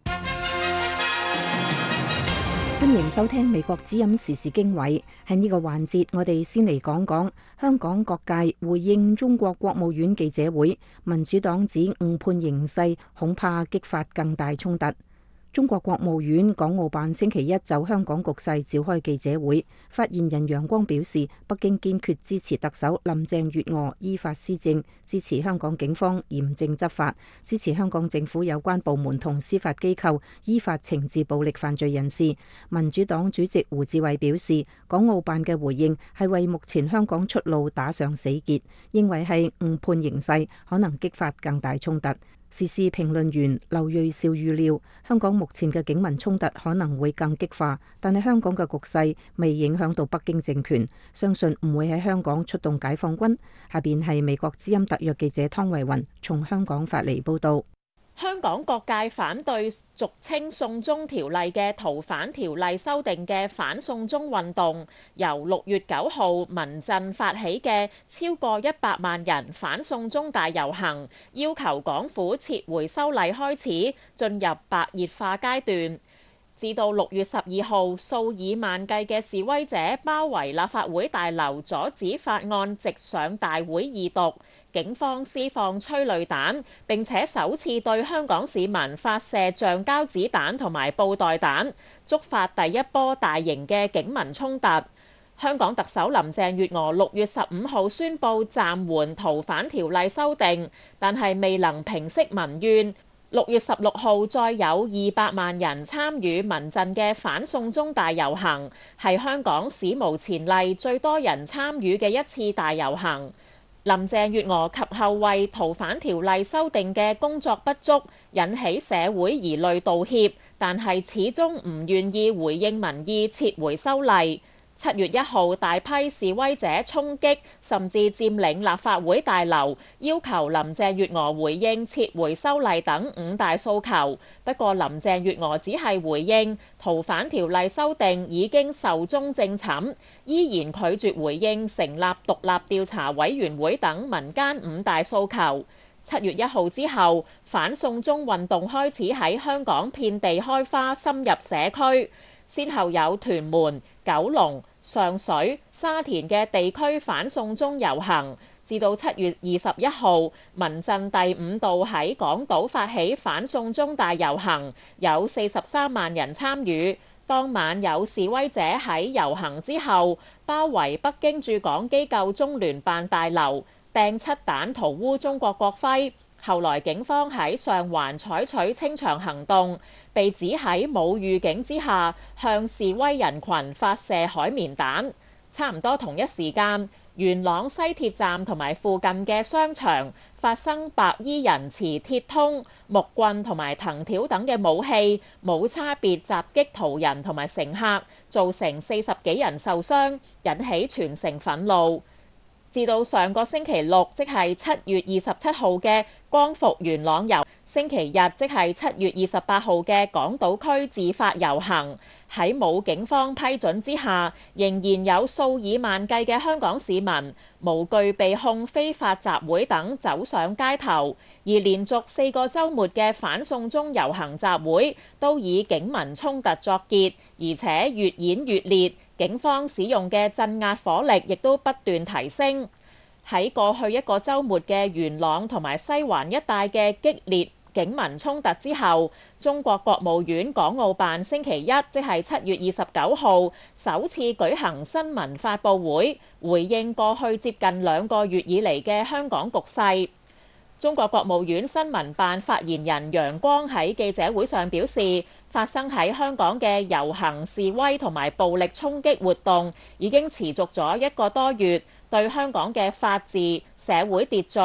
歡迎收聽美國之音時事經緯。喺呢個環節，我哋先嚟講講香港各界回應中國國務院記者會，民主黨指誤判形勢恐怕激發更大衝突。中國國務院港澳辦星期一就香港局勢召開記者會，發言人楊光表示，北京堅決支持特首林鄭月娥依法施政，支持香港警方嚴正執法，支持香港政府有關部門同司法機構依法懲治暴力犯罪人士。民主黨主席胡志偉表示，港澳辦嘅回應係為目前香港出路打上死結，認為係誤判形勢，可能激發更大衝突。時事評論員劉銳紹預料，香港目前嘅警民衝突可能會更激化，但係香港嘅局勢未影響到北京政權，相信唔會喺香港出動解放軍。下邊係美國之音特約記者湯慧雲從香港發嚟報道。 香港各界反對俗稱送中條例嘅逃犯條例修訂嘅反送中運動，由六月九號民陣發起嘅超過一百萬人反送中大遊行，要求港府撤回修例開始，進入白熱化階段。至到六月十二號，數以萬計嘅示威者包圍立法會大樓，阻止法案直上大會二讀。警方施放催淚彈，並且首次對香港市民發射橡膠子彈同埋布袋彈，觸發第一波大型嘅警民衝突。香港特首林鄭月娥六月十五號宣布暫緩逃犯條例修訂，但係未能平息民怨。六月十六號再有二百萬人參與民陣嘅反送中大遊行，係香港史無前例最多人參與嘅一次大遊行。林鄭月娥及後為逃犯條例修訂嘅工作不足引起社會疑慮道歉，但係始終唔願意回應民意撤回修例。七月一號，大批示威者衝擊甚至佔領立法會大樓，要求林鄭月娥回應撤回修例等五大訴求。不過林鄭月娥只係回應逃犯條例修訂已經壽終正寢，依然拒絕回應成立獨立調查委員會等民間五大訴求。七月一號之後，反送中運動開始喺香港遍地開花，深入社區，先後有屯門、九龍、上水、沙田嘅地區反送中遊行，至到七月二十一號，民陣第五度喺港島發起反送中大遊行，有四十三萬人參與。當晚有示威者喺遊行之後包圍北京駐港機構中聯辦大樓，掟漆彈塗污中國國徽。後來警方喺上環採取清場行動，被指喺冇預警之下向示威人群發射海綿彈。差唔多同一時間，元朗西鐵站同埋附近嘅商場發生白衣人持鐵通、木棍同埋藤條等嘅武器，冇差別襲擊途人同埋乘客，造成四十幾人受傷，引起全城憤怒。至到上個星期六，即係七月二十七號嘅光復元朗遊，星期日即係七月二十八號嘅港島區自發遊行，喺冇警方批准之下，仍然有數以萬計嘅香港市民無懼被控非法集會等走上街頭，而連續四個週末嘅反送中遊行集會都以警民衝突作結，而且越演越烈。警方使用嘅鎮壓火力亦都不斷提升。喺過去一個週末嘅元朗同埋西環一帶嘅激烈警民衝突之後，中國國務院港澳辦星期一即係七月二十九號首次舉行新聞發佈會，回應過去接近兩個月以嚟嘅香港局勢。中國國務院新聞辦發言人楊光喺記者會上表示，發生喺香港嘅遊行示威同埋暴力衝擊活動已經持續咗一個多月，對香港嘅法治、社會秩序、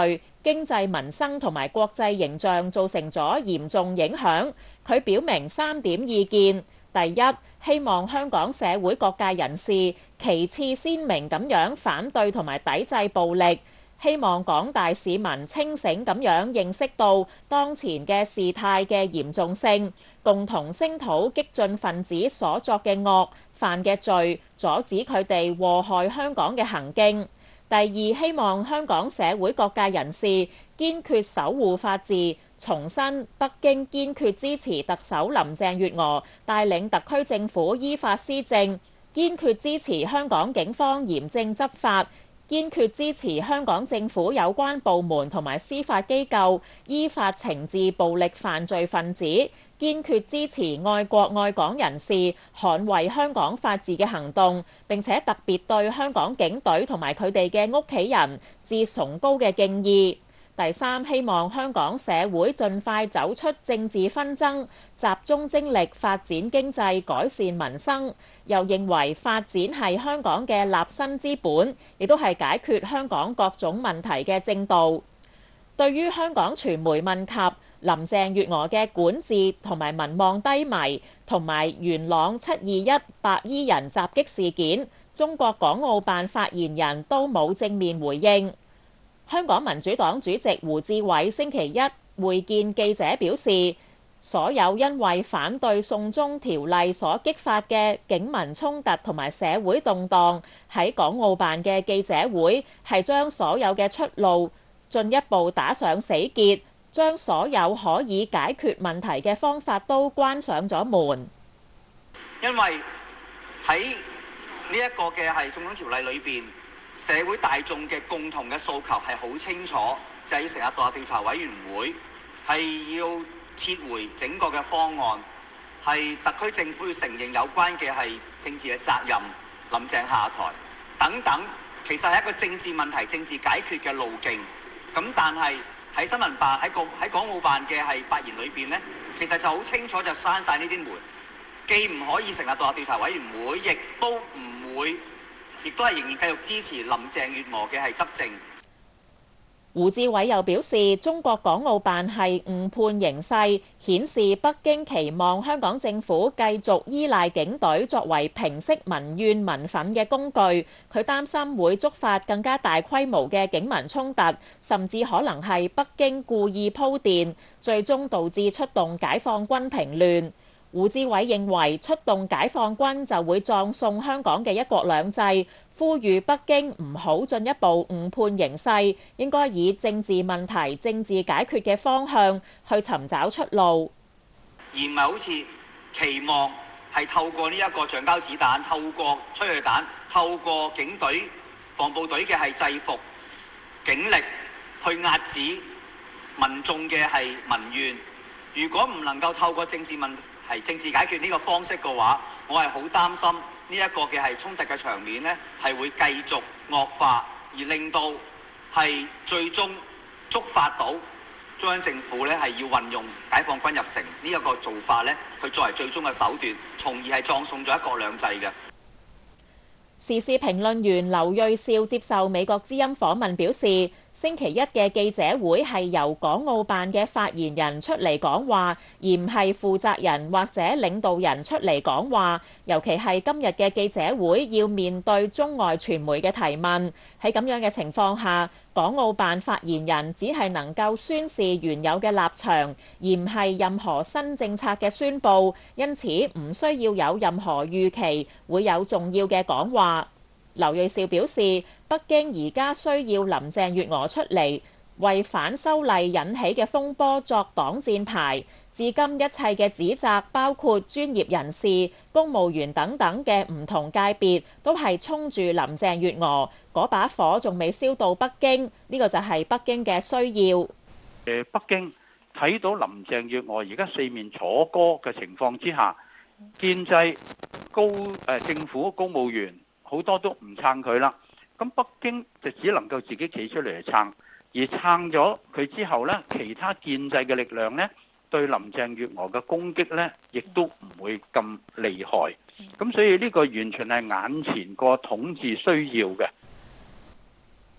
經濟民生同埋國際形象造成咗嚴重影響。佢表明三點意見：第一，希望香港社會各界人士旗幟鮮明咁樣反對同埋抵制暴力，希望廣大市民清醒咁樣認識到當前嘅事態嘅嚴重性，共同聲討激進分子所作嘅惡、犯嘅罪，阻止佢哋禍害香港嘅行徑。第二，希望香港社會各界人士堅決守護法治，重申北京堅決支持特首林鄭月娥帶領特區政府依法施政，堅決支持香港警方嚴正執法，堅決支持香港政府有關部門同埋司法機構依法懲治暴力犯罪分子，堅決支持愛國愛港人士捍衛香港法治嘅行動，並且特別對香港警隊同埋佢哋嘅屋企人致崇高嘅敬意。第三，希望香港社會盡快走出政治紛爭，集中精力發展經濟，改善民生。又認為發展係香港嘅立身之本，亦都係解決香港各種問題嘅正道。對於香港傳媒問及林鄭月娥嘅管治同埋民望低迷，同埋元朗七二一白衣人襲擊事件，中國港澳辦發言人都冇正面回應。香港民主黨主席胡志偉星期一會見記者表示，所有因為反對送中條例所激發嘅警民衝突同埋社會動盪，喺港澳辦嘅記者會係將所有嘅出路進一步打上死結，將所有可以解決問題嘅方法都關上咗門。 因為喺呢一個嘅係送中條例裏邊，社會大眾嘅共同嘅訴求係好清楚，就係要成立獨立調查委員會，係要撤回整個嘅方案，係特區政府要承認有關嘅係政治嘅責任，林鄭下台等等，其實係一個政治問題、政治解決嘅路徑。咁但係喺新聞辦喺個喺港澳辦嘅係發言裏邊呢，其實就好清楚就閂晒呢啲門，既唔可以成立獨立調查委員會，亦都唔會。亦都係仍然繼續支持林鄭月娥嘅係執政。 胡志偉又表示，中國港澳辦係誤判形勢，顯示北京期望香港政府繼續依賴警隊作為平息民怨民憤嘅工具。佢擔心會觸發更加大規模嘅警民衝突，甚至可能係北京故意鋪墊，最終導致出動解放軍平亂。胡志偉認為出動解放軍就會葬送香港嘅一國兩制，呼籲北京唔好進一步誤判形勢，應該以政治問題、政治解決嘅方向去尋找出路， 而唔係好似期望係透過呢一個橡膠子彈、透過催淚彈、透過警隊、防暴隊嘅係制服警力去壓止民眾嘅係民怨。如果唔能夠透過政治問題係政治解決呢個方式嘅話，我係好擔心呢一個嘅係衝突嘅場面呢係會繼續惡化，而令到係最終觸發到中央政府呢係要運用解放軍入城呢一個做法呢去作為最終嘅手段，從而係葬送咗一國兩制嘅。 時事評論員劉銳紹接受美國之音訪問表示，星期一嘅記者會係由港澳辦嘅發言人出嚟講話，而唔係負責人或者領導人出嚟講話。尤其係今日嘅記者會要面對中外傳媒嘅提問，喺咁樣嘅情況下，港澳辦發言人只係能夠宣示原有嘅立場，而唔係任何新政策嘅宣佈，因此唔需要有任何預期會有重要嘅講話。劉銳紹表示，北京而家需要林鄭月娥出嚟為反修例引起嘅風波作擋箭牌。至今一切嘅指責，包括專業人士、公務員等等嘅唔同界別，都係衝住林鄭月娥嗰把火，仲未燒到北京。呢個就係北京嘅需要。 誒，北京睇到林鄭月娥而家四面楚歌嘅情況之下，建制高誒政府公務員好多都唔撐佢啦。咁北京就只能夠自己企出嚟撐，而撐咗佢之後呢，其他建制嘅力量呢，對林鄭月娥嘅攻擊呢，亦都唔會咁厲害。咁所以呢個完全係眼前個統治需要嘅。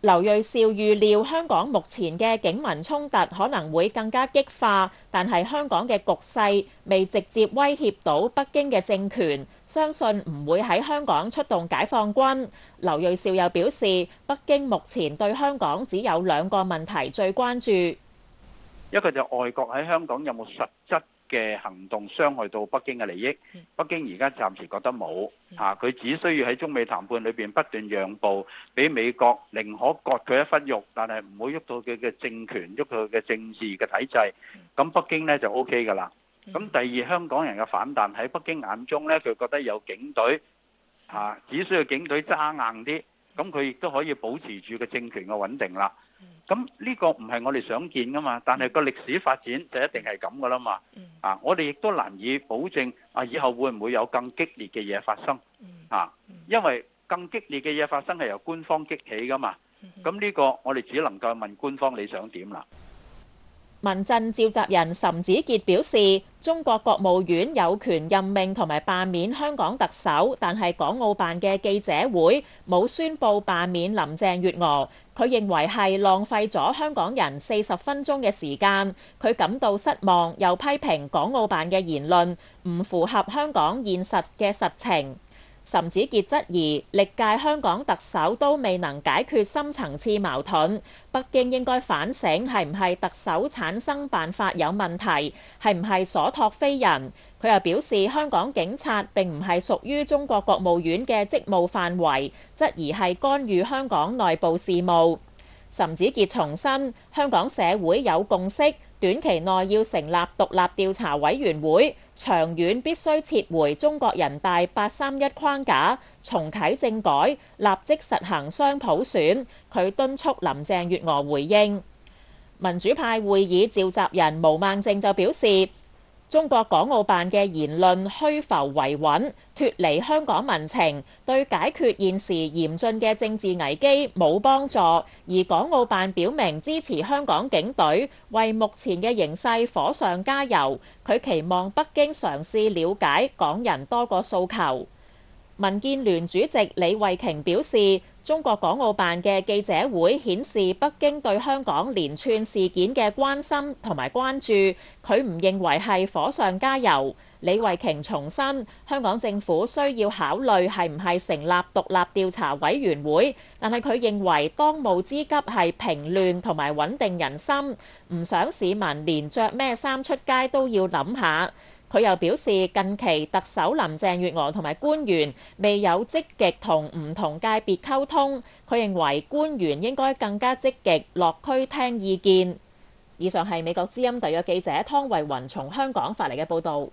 劉銳紹預料香港目前嘅警民衝突可能會更加激化，但係香港嘅局勢未直接威脅到北京嘅政權，相信唔會喺香港出動解放軍。劉銳紹又表示，北京目前對香港只有兩個問題最關注， 一個就外國喺香港有冇實質嘅行動傷害到北京嘅利益，北京而家暫時覺得冇嚇，佢只需要喺中美談判裏邊不斷讓步，俾美國寧可割佢一忽肉，但係唔會喐到佢嘅政權，喐到佢嘅政治嘅體制，咁北京呢就 O K 㗎啦。咁第二，香港人嘅反彈喺北京眼中呢，佢覺得有警隊嚇，只需要警隊揸硬啲，咁佢亦都可以保持住個政權嘅穩定啦。咁呢個唔係我哋想見噶嘛，但係個歷史發展就一定係咁噶啦嘛。啊，我哋亦都難以保證啊，以後會唔會有更激烈嘅嘢發生啊？因為更激烈嘅嘢發生係由官方激起噶嘛。咁呢個我哋只能夠問官方你想點啦。 民陣召集人岑子傑表示，中國國務院有權任命同埋罷免香港特首，但係港澳辦嘅記者會冇宣布罷免林鄭月娥。佢認為係浪費咗香港人四十分鐘嘅時間，佢感到失望，又批評港澳辦嘅言論唔符合香港現實嘅實情。岑子傑質疑歷屆香港特首都未能解決深層次矛盾，北京應該反省係唔係特首產生辦法有問題，係唔係所託非人。佢又表示香港警察並唔係屬於中國國務院嘅職務範圍，質疑係干預香港內部事務。岑子傑重申香港社會有共識，短期內要成立獨立調查委員會，長遠必須撤回中國人大八三一框架，重啟政改，立即實行雙普選。佢敦促林鄭月娥回應。民主派會議召集人毛孟靜就表示，中國港澳辦嘅言論虛浮維穩，脫離香港民情，對解決現時嚴峻嘅政治危機冇幫助。而港澳辦表明支持香港警隊，為目前嘅形勢火上加油。佢期望北京嘗試了解港人多個訴求。民建聯主席李慧瓊表示，中國港澳辦嘅記者會顯示北京對香港連串事件嘅關心同埋關注，佢唔認為係火上加油。李慧瓊重申，香港政府需要考慮係唔係成立獨立調查委員會，但係佢認為當務之急係平亂同埋穩定人心，唔想市民連着咩衫出街都要諗下。佢又表示，近期特首林鄭月娥同埋官員未有積極同唔同界別溝通，佢認為官員應該更加積極落區聽意見。以上係美國之音特約記者湯慧雲從香港發嚟嘅報導。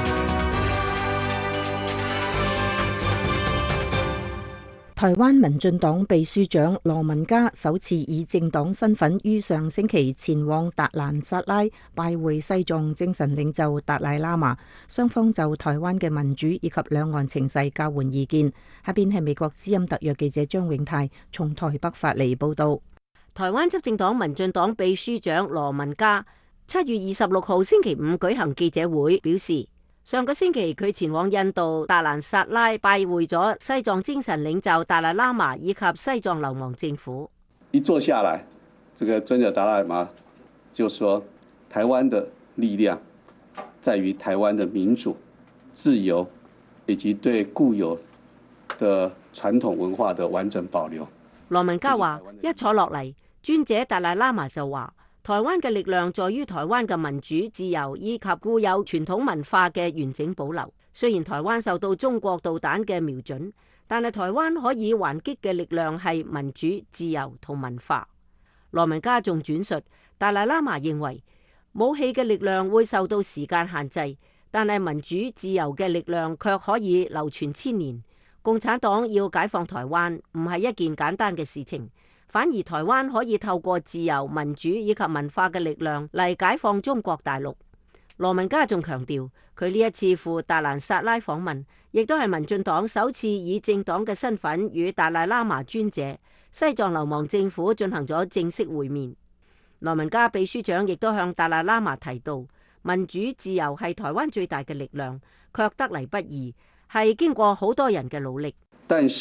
台灣民進黨秘書長羅文嘉首次以政黨身份於上星期前往達蘭薩拉拜會西藏精神領袖達賴喇嘛，雙方就台灣嘅民主以及兩岸情勢交換意見。下邊係美國之音特約記者張永泰從台北發嚟報道。 台灣執政黨民進黨秘書長羅文嘉七月二十六號星期五舉行記者會，表示上個星期佢前往印度達蘭薩拉拜會咗西藏精神領袖達賴喇嘛以及西藏流亡政府。 一坐下來，這個尊者達賴喇嘛就說，台灣的力量在於台灣的民主、自由以及對固有的傳統文化的完整保留。 羅文嘉話：一坐落嚟，尊者達賴喇嘛就話，台灣嘅力量在於台灣嘅民主、自由以及固有傳統文化嘅完整保留。雖然台灣受到中國導彈嘅瞄準，但係台灣可以還擊嘅力量係民主、自由同文化。羅文嘉仲轉述，達賴喇嘛認為武器嘅力量會受到時間限制，但係民主、自由嘅力量卻可以流傳千年。共產黨要解放台灣唔係一件簡單嘅事情。反而台灣可以透過自由、民主以及文化嘅力量嚟解放中國大陸。羅文嘉仲強調，佢呢一次赴達蘭薩拉訪問，亦都係民進黨首次以政黨嘅身份與達賴喇嘛尊者、西藏流亡政府進行咗正式會面。羅文嘉秘書長亦都向達賴喇嘛提到，民主自由係台灣最大嘅力量，卻得嚟不易，係經過好多人嘅努力。 但是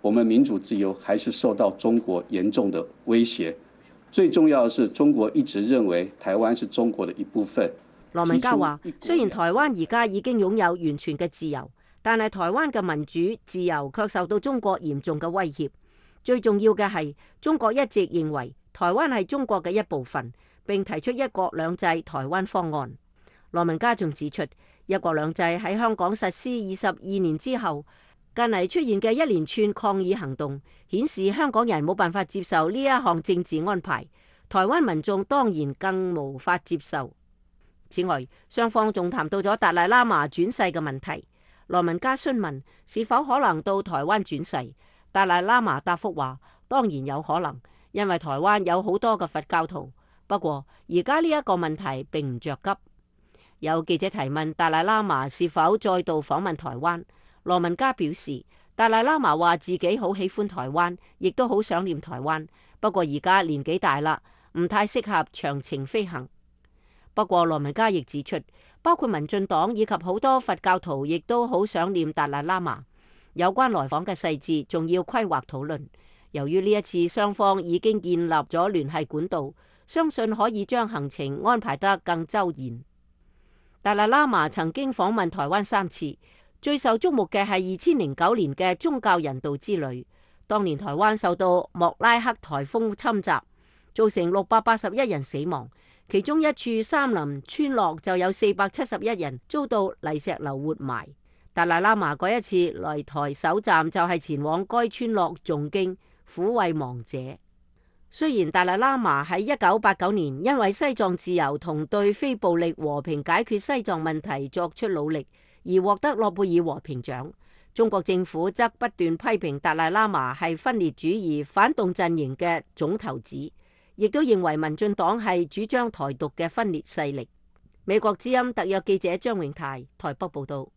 我們民主自由還是受到中國嚴重的威脅。最重要的是，中國一直認為台灣是中國的一部分。 羅文嘉話：雖然台灣而家已經擁有完全嘅自由，但係台灣嘅民主自由卻受到中國嚴重嘅威脅。最重要嘅係，中國一直認為台灣係中國嘅一部分，並提出一國兩制台灣方案。羅文嘉仲指出，一國兩制喺香港實施二十二年之後，近嚟出現嘅一連串抗議行動，顯示香港人冇辦法接受呢一項政治安排，台灣民眾當然更無法接受。此外，雙方仲談到咗達賴喇嘛轉世嘅問題。羅文嘉詢問是否可能到台灣轉世，達賴喇嘛答覆話：當然有可能，因為台灣有好多嘅佛教徒。不過而家呢一個問題並唔着急。有記者提問達賴喇嘛是否再度訪問台灣，羅文嘉表示，達賴喇嘛話自己好喜歡台灣，亦都好想念台灣，不過而家年紀大啦，唔太適合長程飛行。不過羅文嘉亦指出，包括民進黨以及好多佛教徒亦都好想念達賴喇嘛。有關來訪嘅細節仲要規劃討論。由於呢一次雙方已經建立咗聯繫管道，相信可以將行程安排得更周延。達賴喇嘛曾經訪問台灣三次，最受矚目嘅係二千零九年嘅宗教人道之旅。當年台灣受到莫拉克颱風侵襲，造成六百八十一人死亡，其中一處山林村落就有四百七十一人遭到泥石流活埋。達賴喇嘛嗰一次來台首站就係前往該村落誦經，撫慰亡者。雖然達賴喇嘛喺一九八九年因為西藏自由同對非暴力和平解決西藏問題作出努力而獲得諾貝爾和平獎，中國政府則不斷批評達賴喇嘛係分裂主義反動陣營嘅總頭子，亦都認為民進黨係主張台獨嘅分裂勢力。美國之音特約記者張永泰台北報道。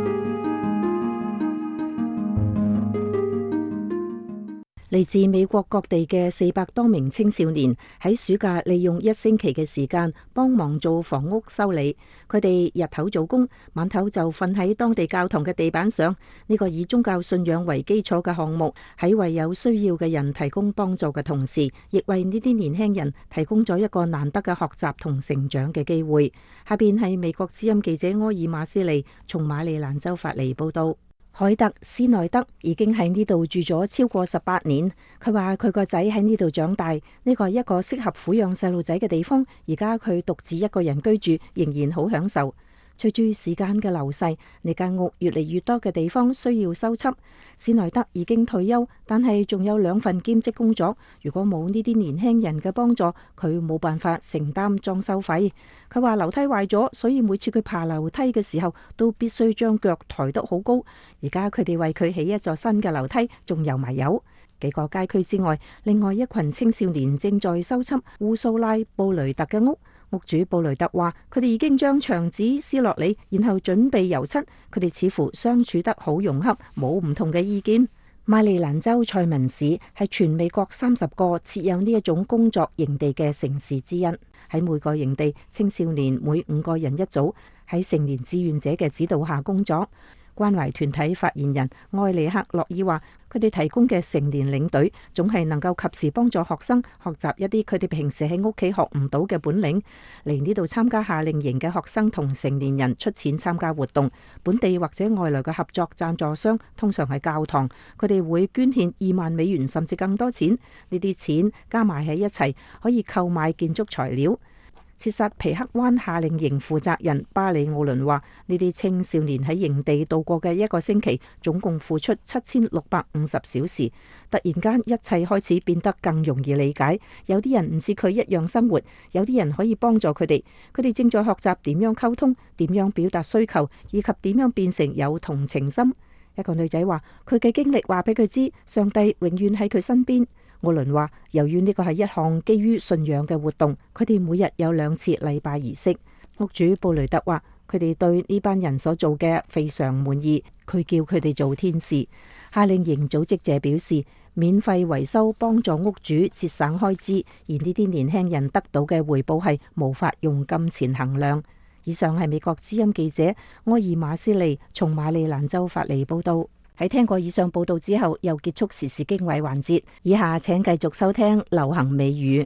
嚟自美國各地嘅四百多名青少年喺暑假利用一星期嘅時間幫忙做房屋修理。佢哋日頭做工，晚頭就瞓喺當地教堂嘅地板上。呢個以宗教信仰為基礎嘅項目，喺為有需要嘅人提供幫助嘅同時，亦為呢啲年輕人提供咗一個難得嘅學習同成長嘅機會。下邊係美國之音記者柯爾馬斯利從馬里蘭州發嚟報道。海特斯內德已經喺呢度住咗超過十八年。佢話佢個仔喺呢度長大，呢個係一個適合撫養細路仔嘅地方。而家佢獨自一個人居住，仍然好享受。隨住時間嘅流逝，呢間屋越嚟越多嘅地方需要修葺。斯內德已經退休，但係仲有兩份兼職工作。如果冇呢啲年輕人嘅幫助，佢冇辦法承擔裝修費。佢話樓梯壞咗，所以每次佢爬樓梯嘅時候都必須將腳抬得好高。而家佢哋為佢起一座新嘅樓梯，仲油埋油。幾個街區之外，另外一群青少年正在修葺烏蘇拉布雷特嘅屋。屋主布雷特話：佢哋已經將牆紙撕落嚟，然後準備油漆。佢哋似乎相處得好融洽，冇唔同嘅意見。馬里蘭州塞文市係全美國三十個設有呢一種工作營地嘅城市之一。喺每個營地，青少年每五個人一組，喺成年志願者嘅指導下工作。關懷團體發言人埃里克洛爾話：佢哋提供嘅成年領隊總係能夠及時幫助學生學習一啲佢哋平時喺屋企學唔到嘅本領。嚟呢度參加夏令營嘅學生同成年人出錢參加活動，本地或者外來嘅合作贊助商通常係教堂，佢哋會捐獻二萬美元甚至更多錢。呢啲錢加埋喺一齊可以購買建築材料。切薩皮克灣夏令營負責人巴里奧倫話：呢啲青少年喺營地度過嘅一個星期，總共付出七千六百五十小時。突然間，一切開始變得更容易理解。有啲人唔似佢一樣生活，有啲人可以幫助佢哋。佢哋正在學習點樣溝通，點樣表達需求，以及點樣變成有同情心。一個女仔話：佢嘅經歷話俾佢知，上帝永遠喺佢身邊。奧倫話：由於呢個係一項基於信仰嘅活動，佢哋每日有兩次禮拜儀式。屋主布雷特話：佢哋對呢班人所做嘅非常滿意，佢叫佢哋做天使。夏令營組織者表示，免費維修幫助屋主節省開支，而呢啲年輕人得到嘅回報係無法用金錢衡量。以上係美國之音記者埃爾馬斯利從馬里蘭州發嚟報道。 喺聽過以上報道之後，又結束時事經緯環節。以下請繼續收聽流行美語。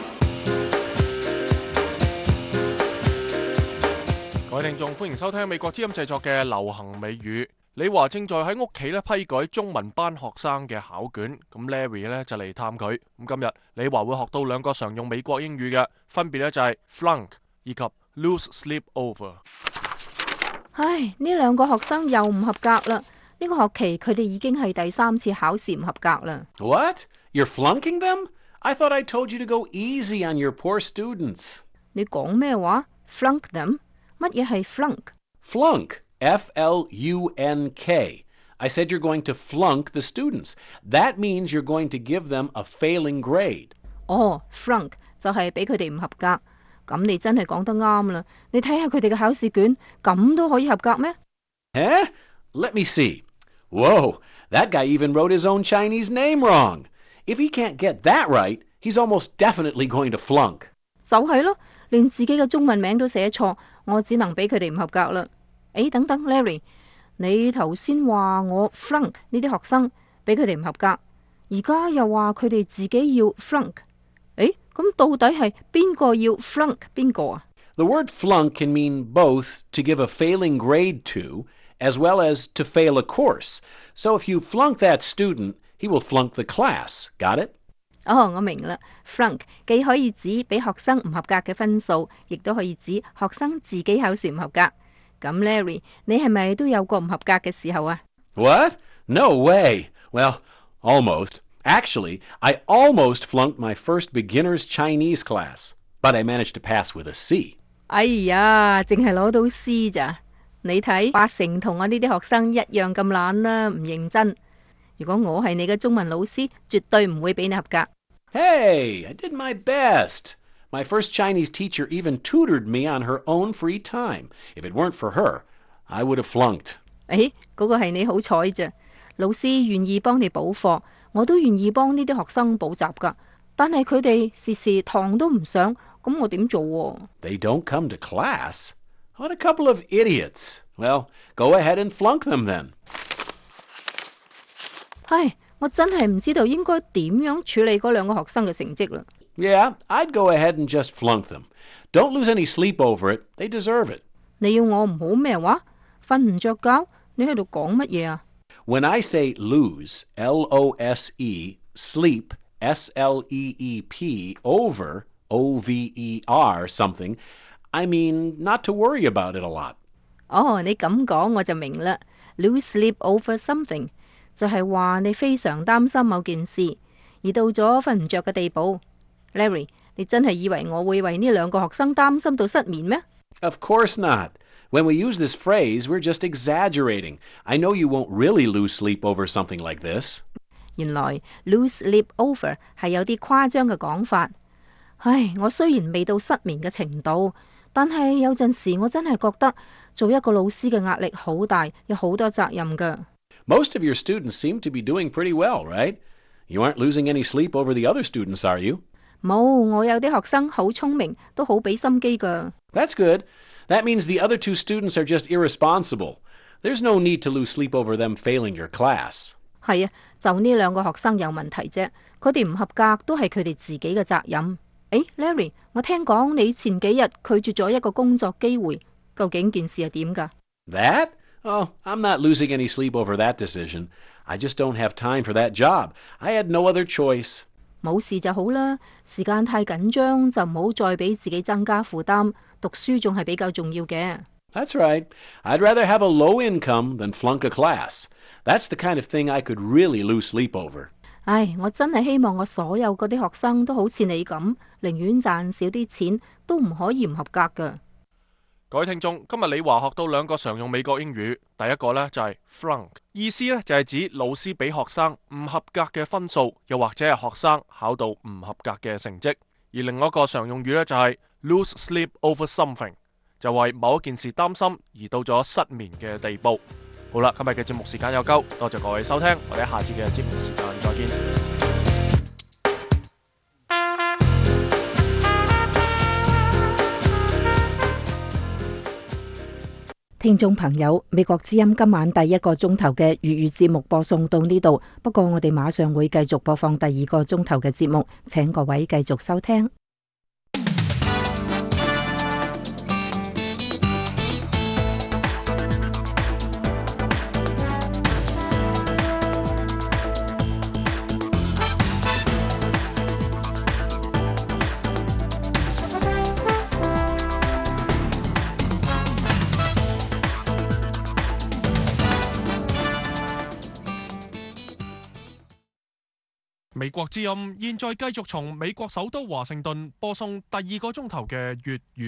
各位聽眾，歡迎收聽美國之音製作嘅流行美語。李華正在喺屋企咧批改中文班學生嘅考卷，咁 Larry 咧就嚟探佢。咁今日李華會學到兩個常用美國英語嘅，分別咧就係 flunk 以及 lose sleep over。 唉，呢兩個學生又唔合格啦！呢個學期佢哋已經係第三次考試唔合格啦。 What? You're flunking them? I thought I told you to go easy on your poor students. 你講咩話 ？Flunk them？ 乜嘢係 flunk？Flunk, F L U N K. I said you're going to flunk the students. That means you're going to give them a failing grade. 哦 ，flunk 就係俾佢哋唔合格。咁你真係講得啱啦！你睇下佢哋嘅考試卷，咁都可以合格咩？ Eh? Let me see. Whoa, that guy even wrote his own Chinese name wrong. If he can't get that right, he's almost definitely going to flunk. 就係咯，連自己嘅中文名都寫錯，我只能俾佢哋唔合格啦。誒，等等 ，Larry， 你頭先話我 flunk 呢啲學生，俾佢哋唔合格，而家又話佢哋自己要 flunk。誒，咁到底係邊個要 flunk 邊個啊？ The word flunk can mean both to give a failing grade to, as well as to fail a course. So if you flunk that student, he will flunk the class. Got it? 哦，我明啦。flunk 既可以指俾學生唔合格嘅分數，亦都可以指學生自己考試唔合格。咁 Larry， 你係咪都有過唔合格嘅時候啊？ What? No way. Well, almost. Actually, I almost flunked my first beginner's Chinese class, but I managed to pass with a C. 哎呀，淨係攞到 C 咋？你睇八成同我呢啲學生一樣咁懶啦，唔認真。如果我係你嘅中文老師，絕對唔會俾你合格。 Hey, I did my best. My first Chinese teacher even tutored me on her own free time. If it weren't for her, I would have flunked. 誒，嗰個係你好彩咋？老師願意幫你補課，我都願意幫呢啲學生補習噶。但係佢哋時時堂都唔上，咁我點做喎？ They don't come to class? What a couple of idiots. Well, go ahead and flunk them then. 唉，我真係唔知道應該點樣處理嗰兩個學生嘅成績啦。 Yeah, I'd go ahead and just flunk them. Don't lose any sleep over it. They deserve it. 你要我唔好咩話？瞓唔着覺？你喺度講乜嘢啊？ When I say lose, L O S E, sleep, S L E E P, over, O V E R, something, I mean not to worry about it a lot. 哦，你咁講我就明啦。Lose sleep over something 就係話你非常擔心某件事，而到咗瞓唔着嘅地步。Larry， 你真係以為我會為呢兩個學生擔心到失眠咩？ Of course not. When we use this phrase, we're just exaggerating. I know you won't really lose sleep over something like this. 原來 lose sleep over 係有啲誇張嘅講法。唉，我雖然未到失眠嘅程度，但係有陣時我真係覺得做一個老師嘅壓力好大，有好多責任㗎。 Most of your students seem to be doing pretty well, right? You aren't losing any sleep over the other students, are you? 冇，我有啲學生好聰明，都好俾心機㗎。 That's good. That means the other two students are just irresponsible. There's no need to lose sleep over them failing your class. 係啊，就呢兩個學生有問題啫，佢哋唔合格都係佢哋自己嘅責任。誒 ，Larry， 我聽講你前幾日拒絕咗一個工作機會，究竟件事係點㗎？ That? Oh, I'm not losing any sleep over that decision. I just don't have time for that job. I had no other choice. 冇事就好啦，時間太緊張就唔好再俾自己增加負擔，讀書仲係比較重要嘅。 That's right. I'd rather have a low income than flunk a class. That's the kind of thing I could really lose sleep over. 唉，我真係希望我所有嗰啲學生都好似你咁，寧願賺少啲錢，都唔可以唔合格㗎。 各位聽眾，今日李華學到兩個常用美國英語，第一個呢就係 flunk， 意思呢就係指老師俾學生唔合格嘅分數，又或者係學生考到唔合格嘅成績。而另外一個常用語呢就係 lose sleep over something， 就為某一件事擔心而到咗失眠嘅地步。好啦，今日嘅節目時間有夠，多謝各位收聽，我哋下次嘅節目時間再見。 聽眾朋友，美國之音今晚第一個鐘頭嘅粵語節目播送到呢度，不過我哋馬上會繼續播放第二個鐘頭嘅節目，請各位繼續收聽。 美國之音現在繼續從美國首都華盛頓播送第二個鐘頭嘅粵語。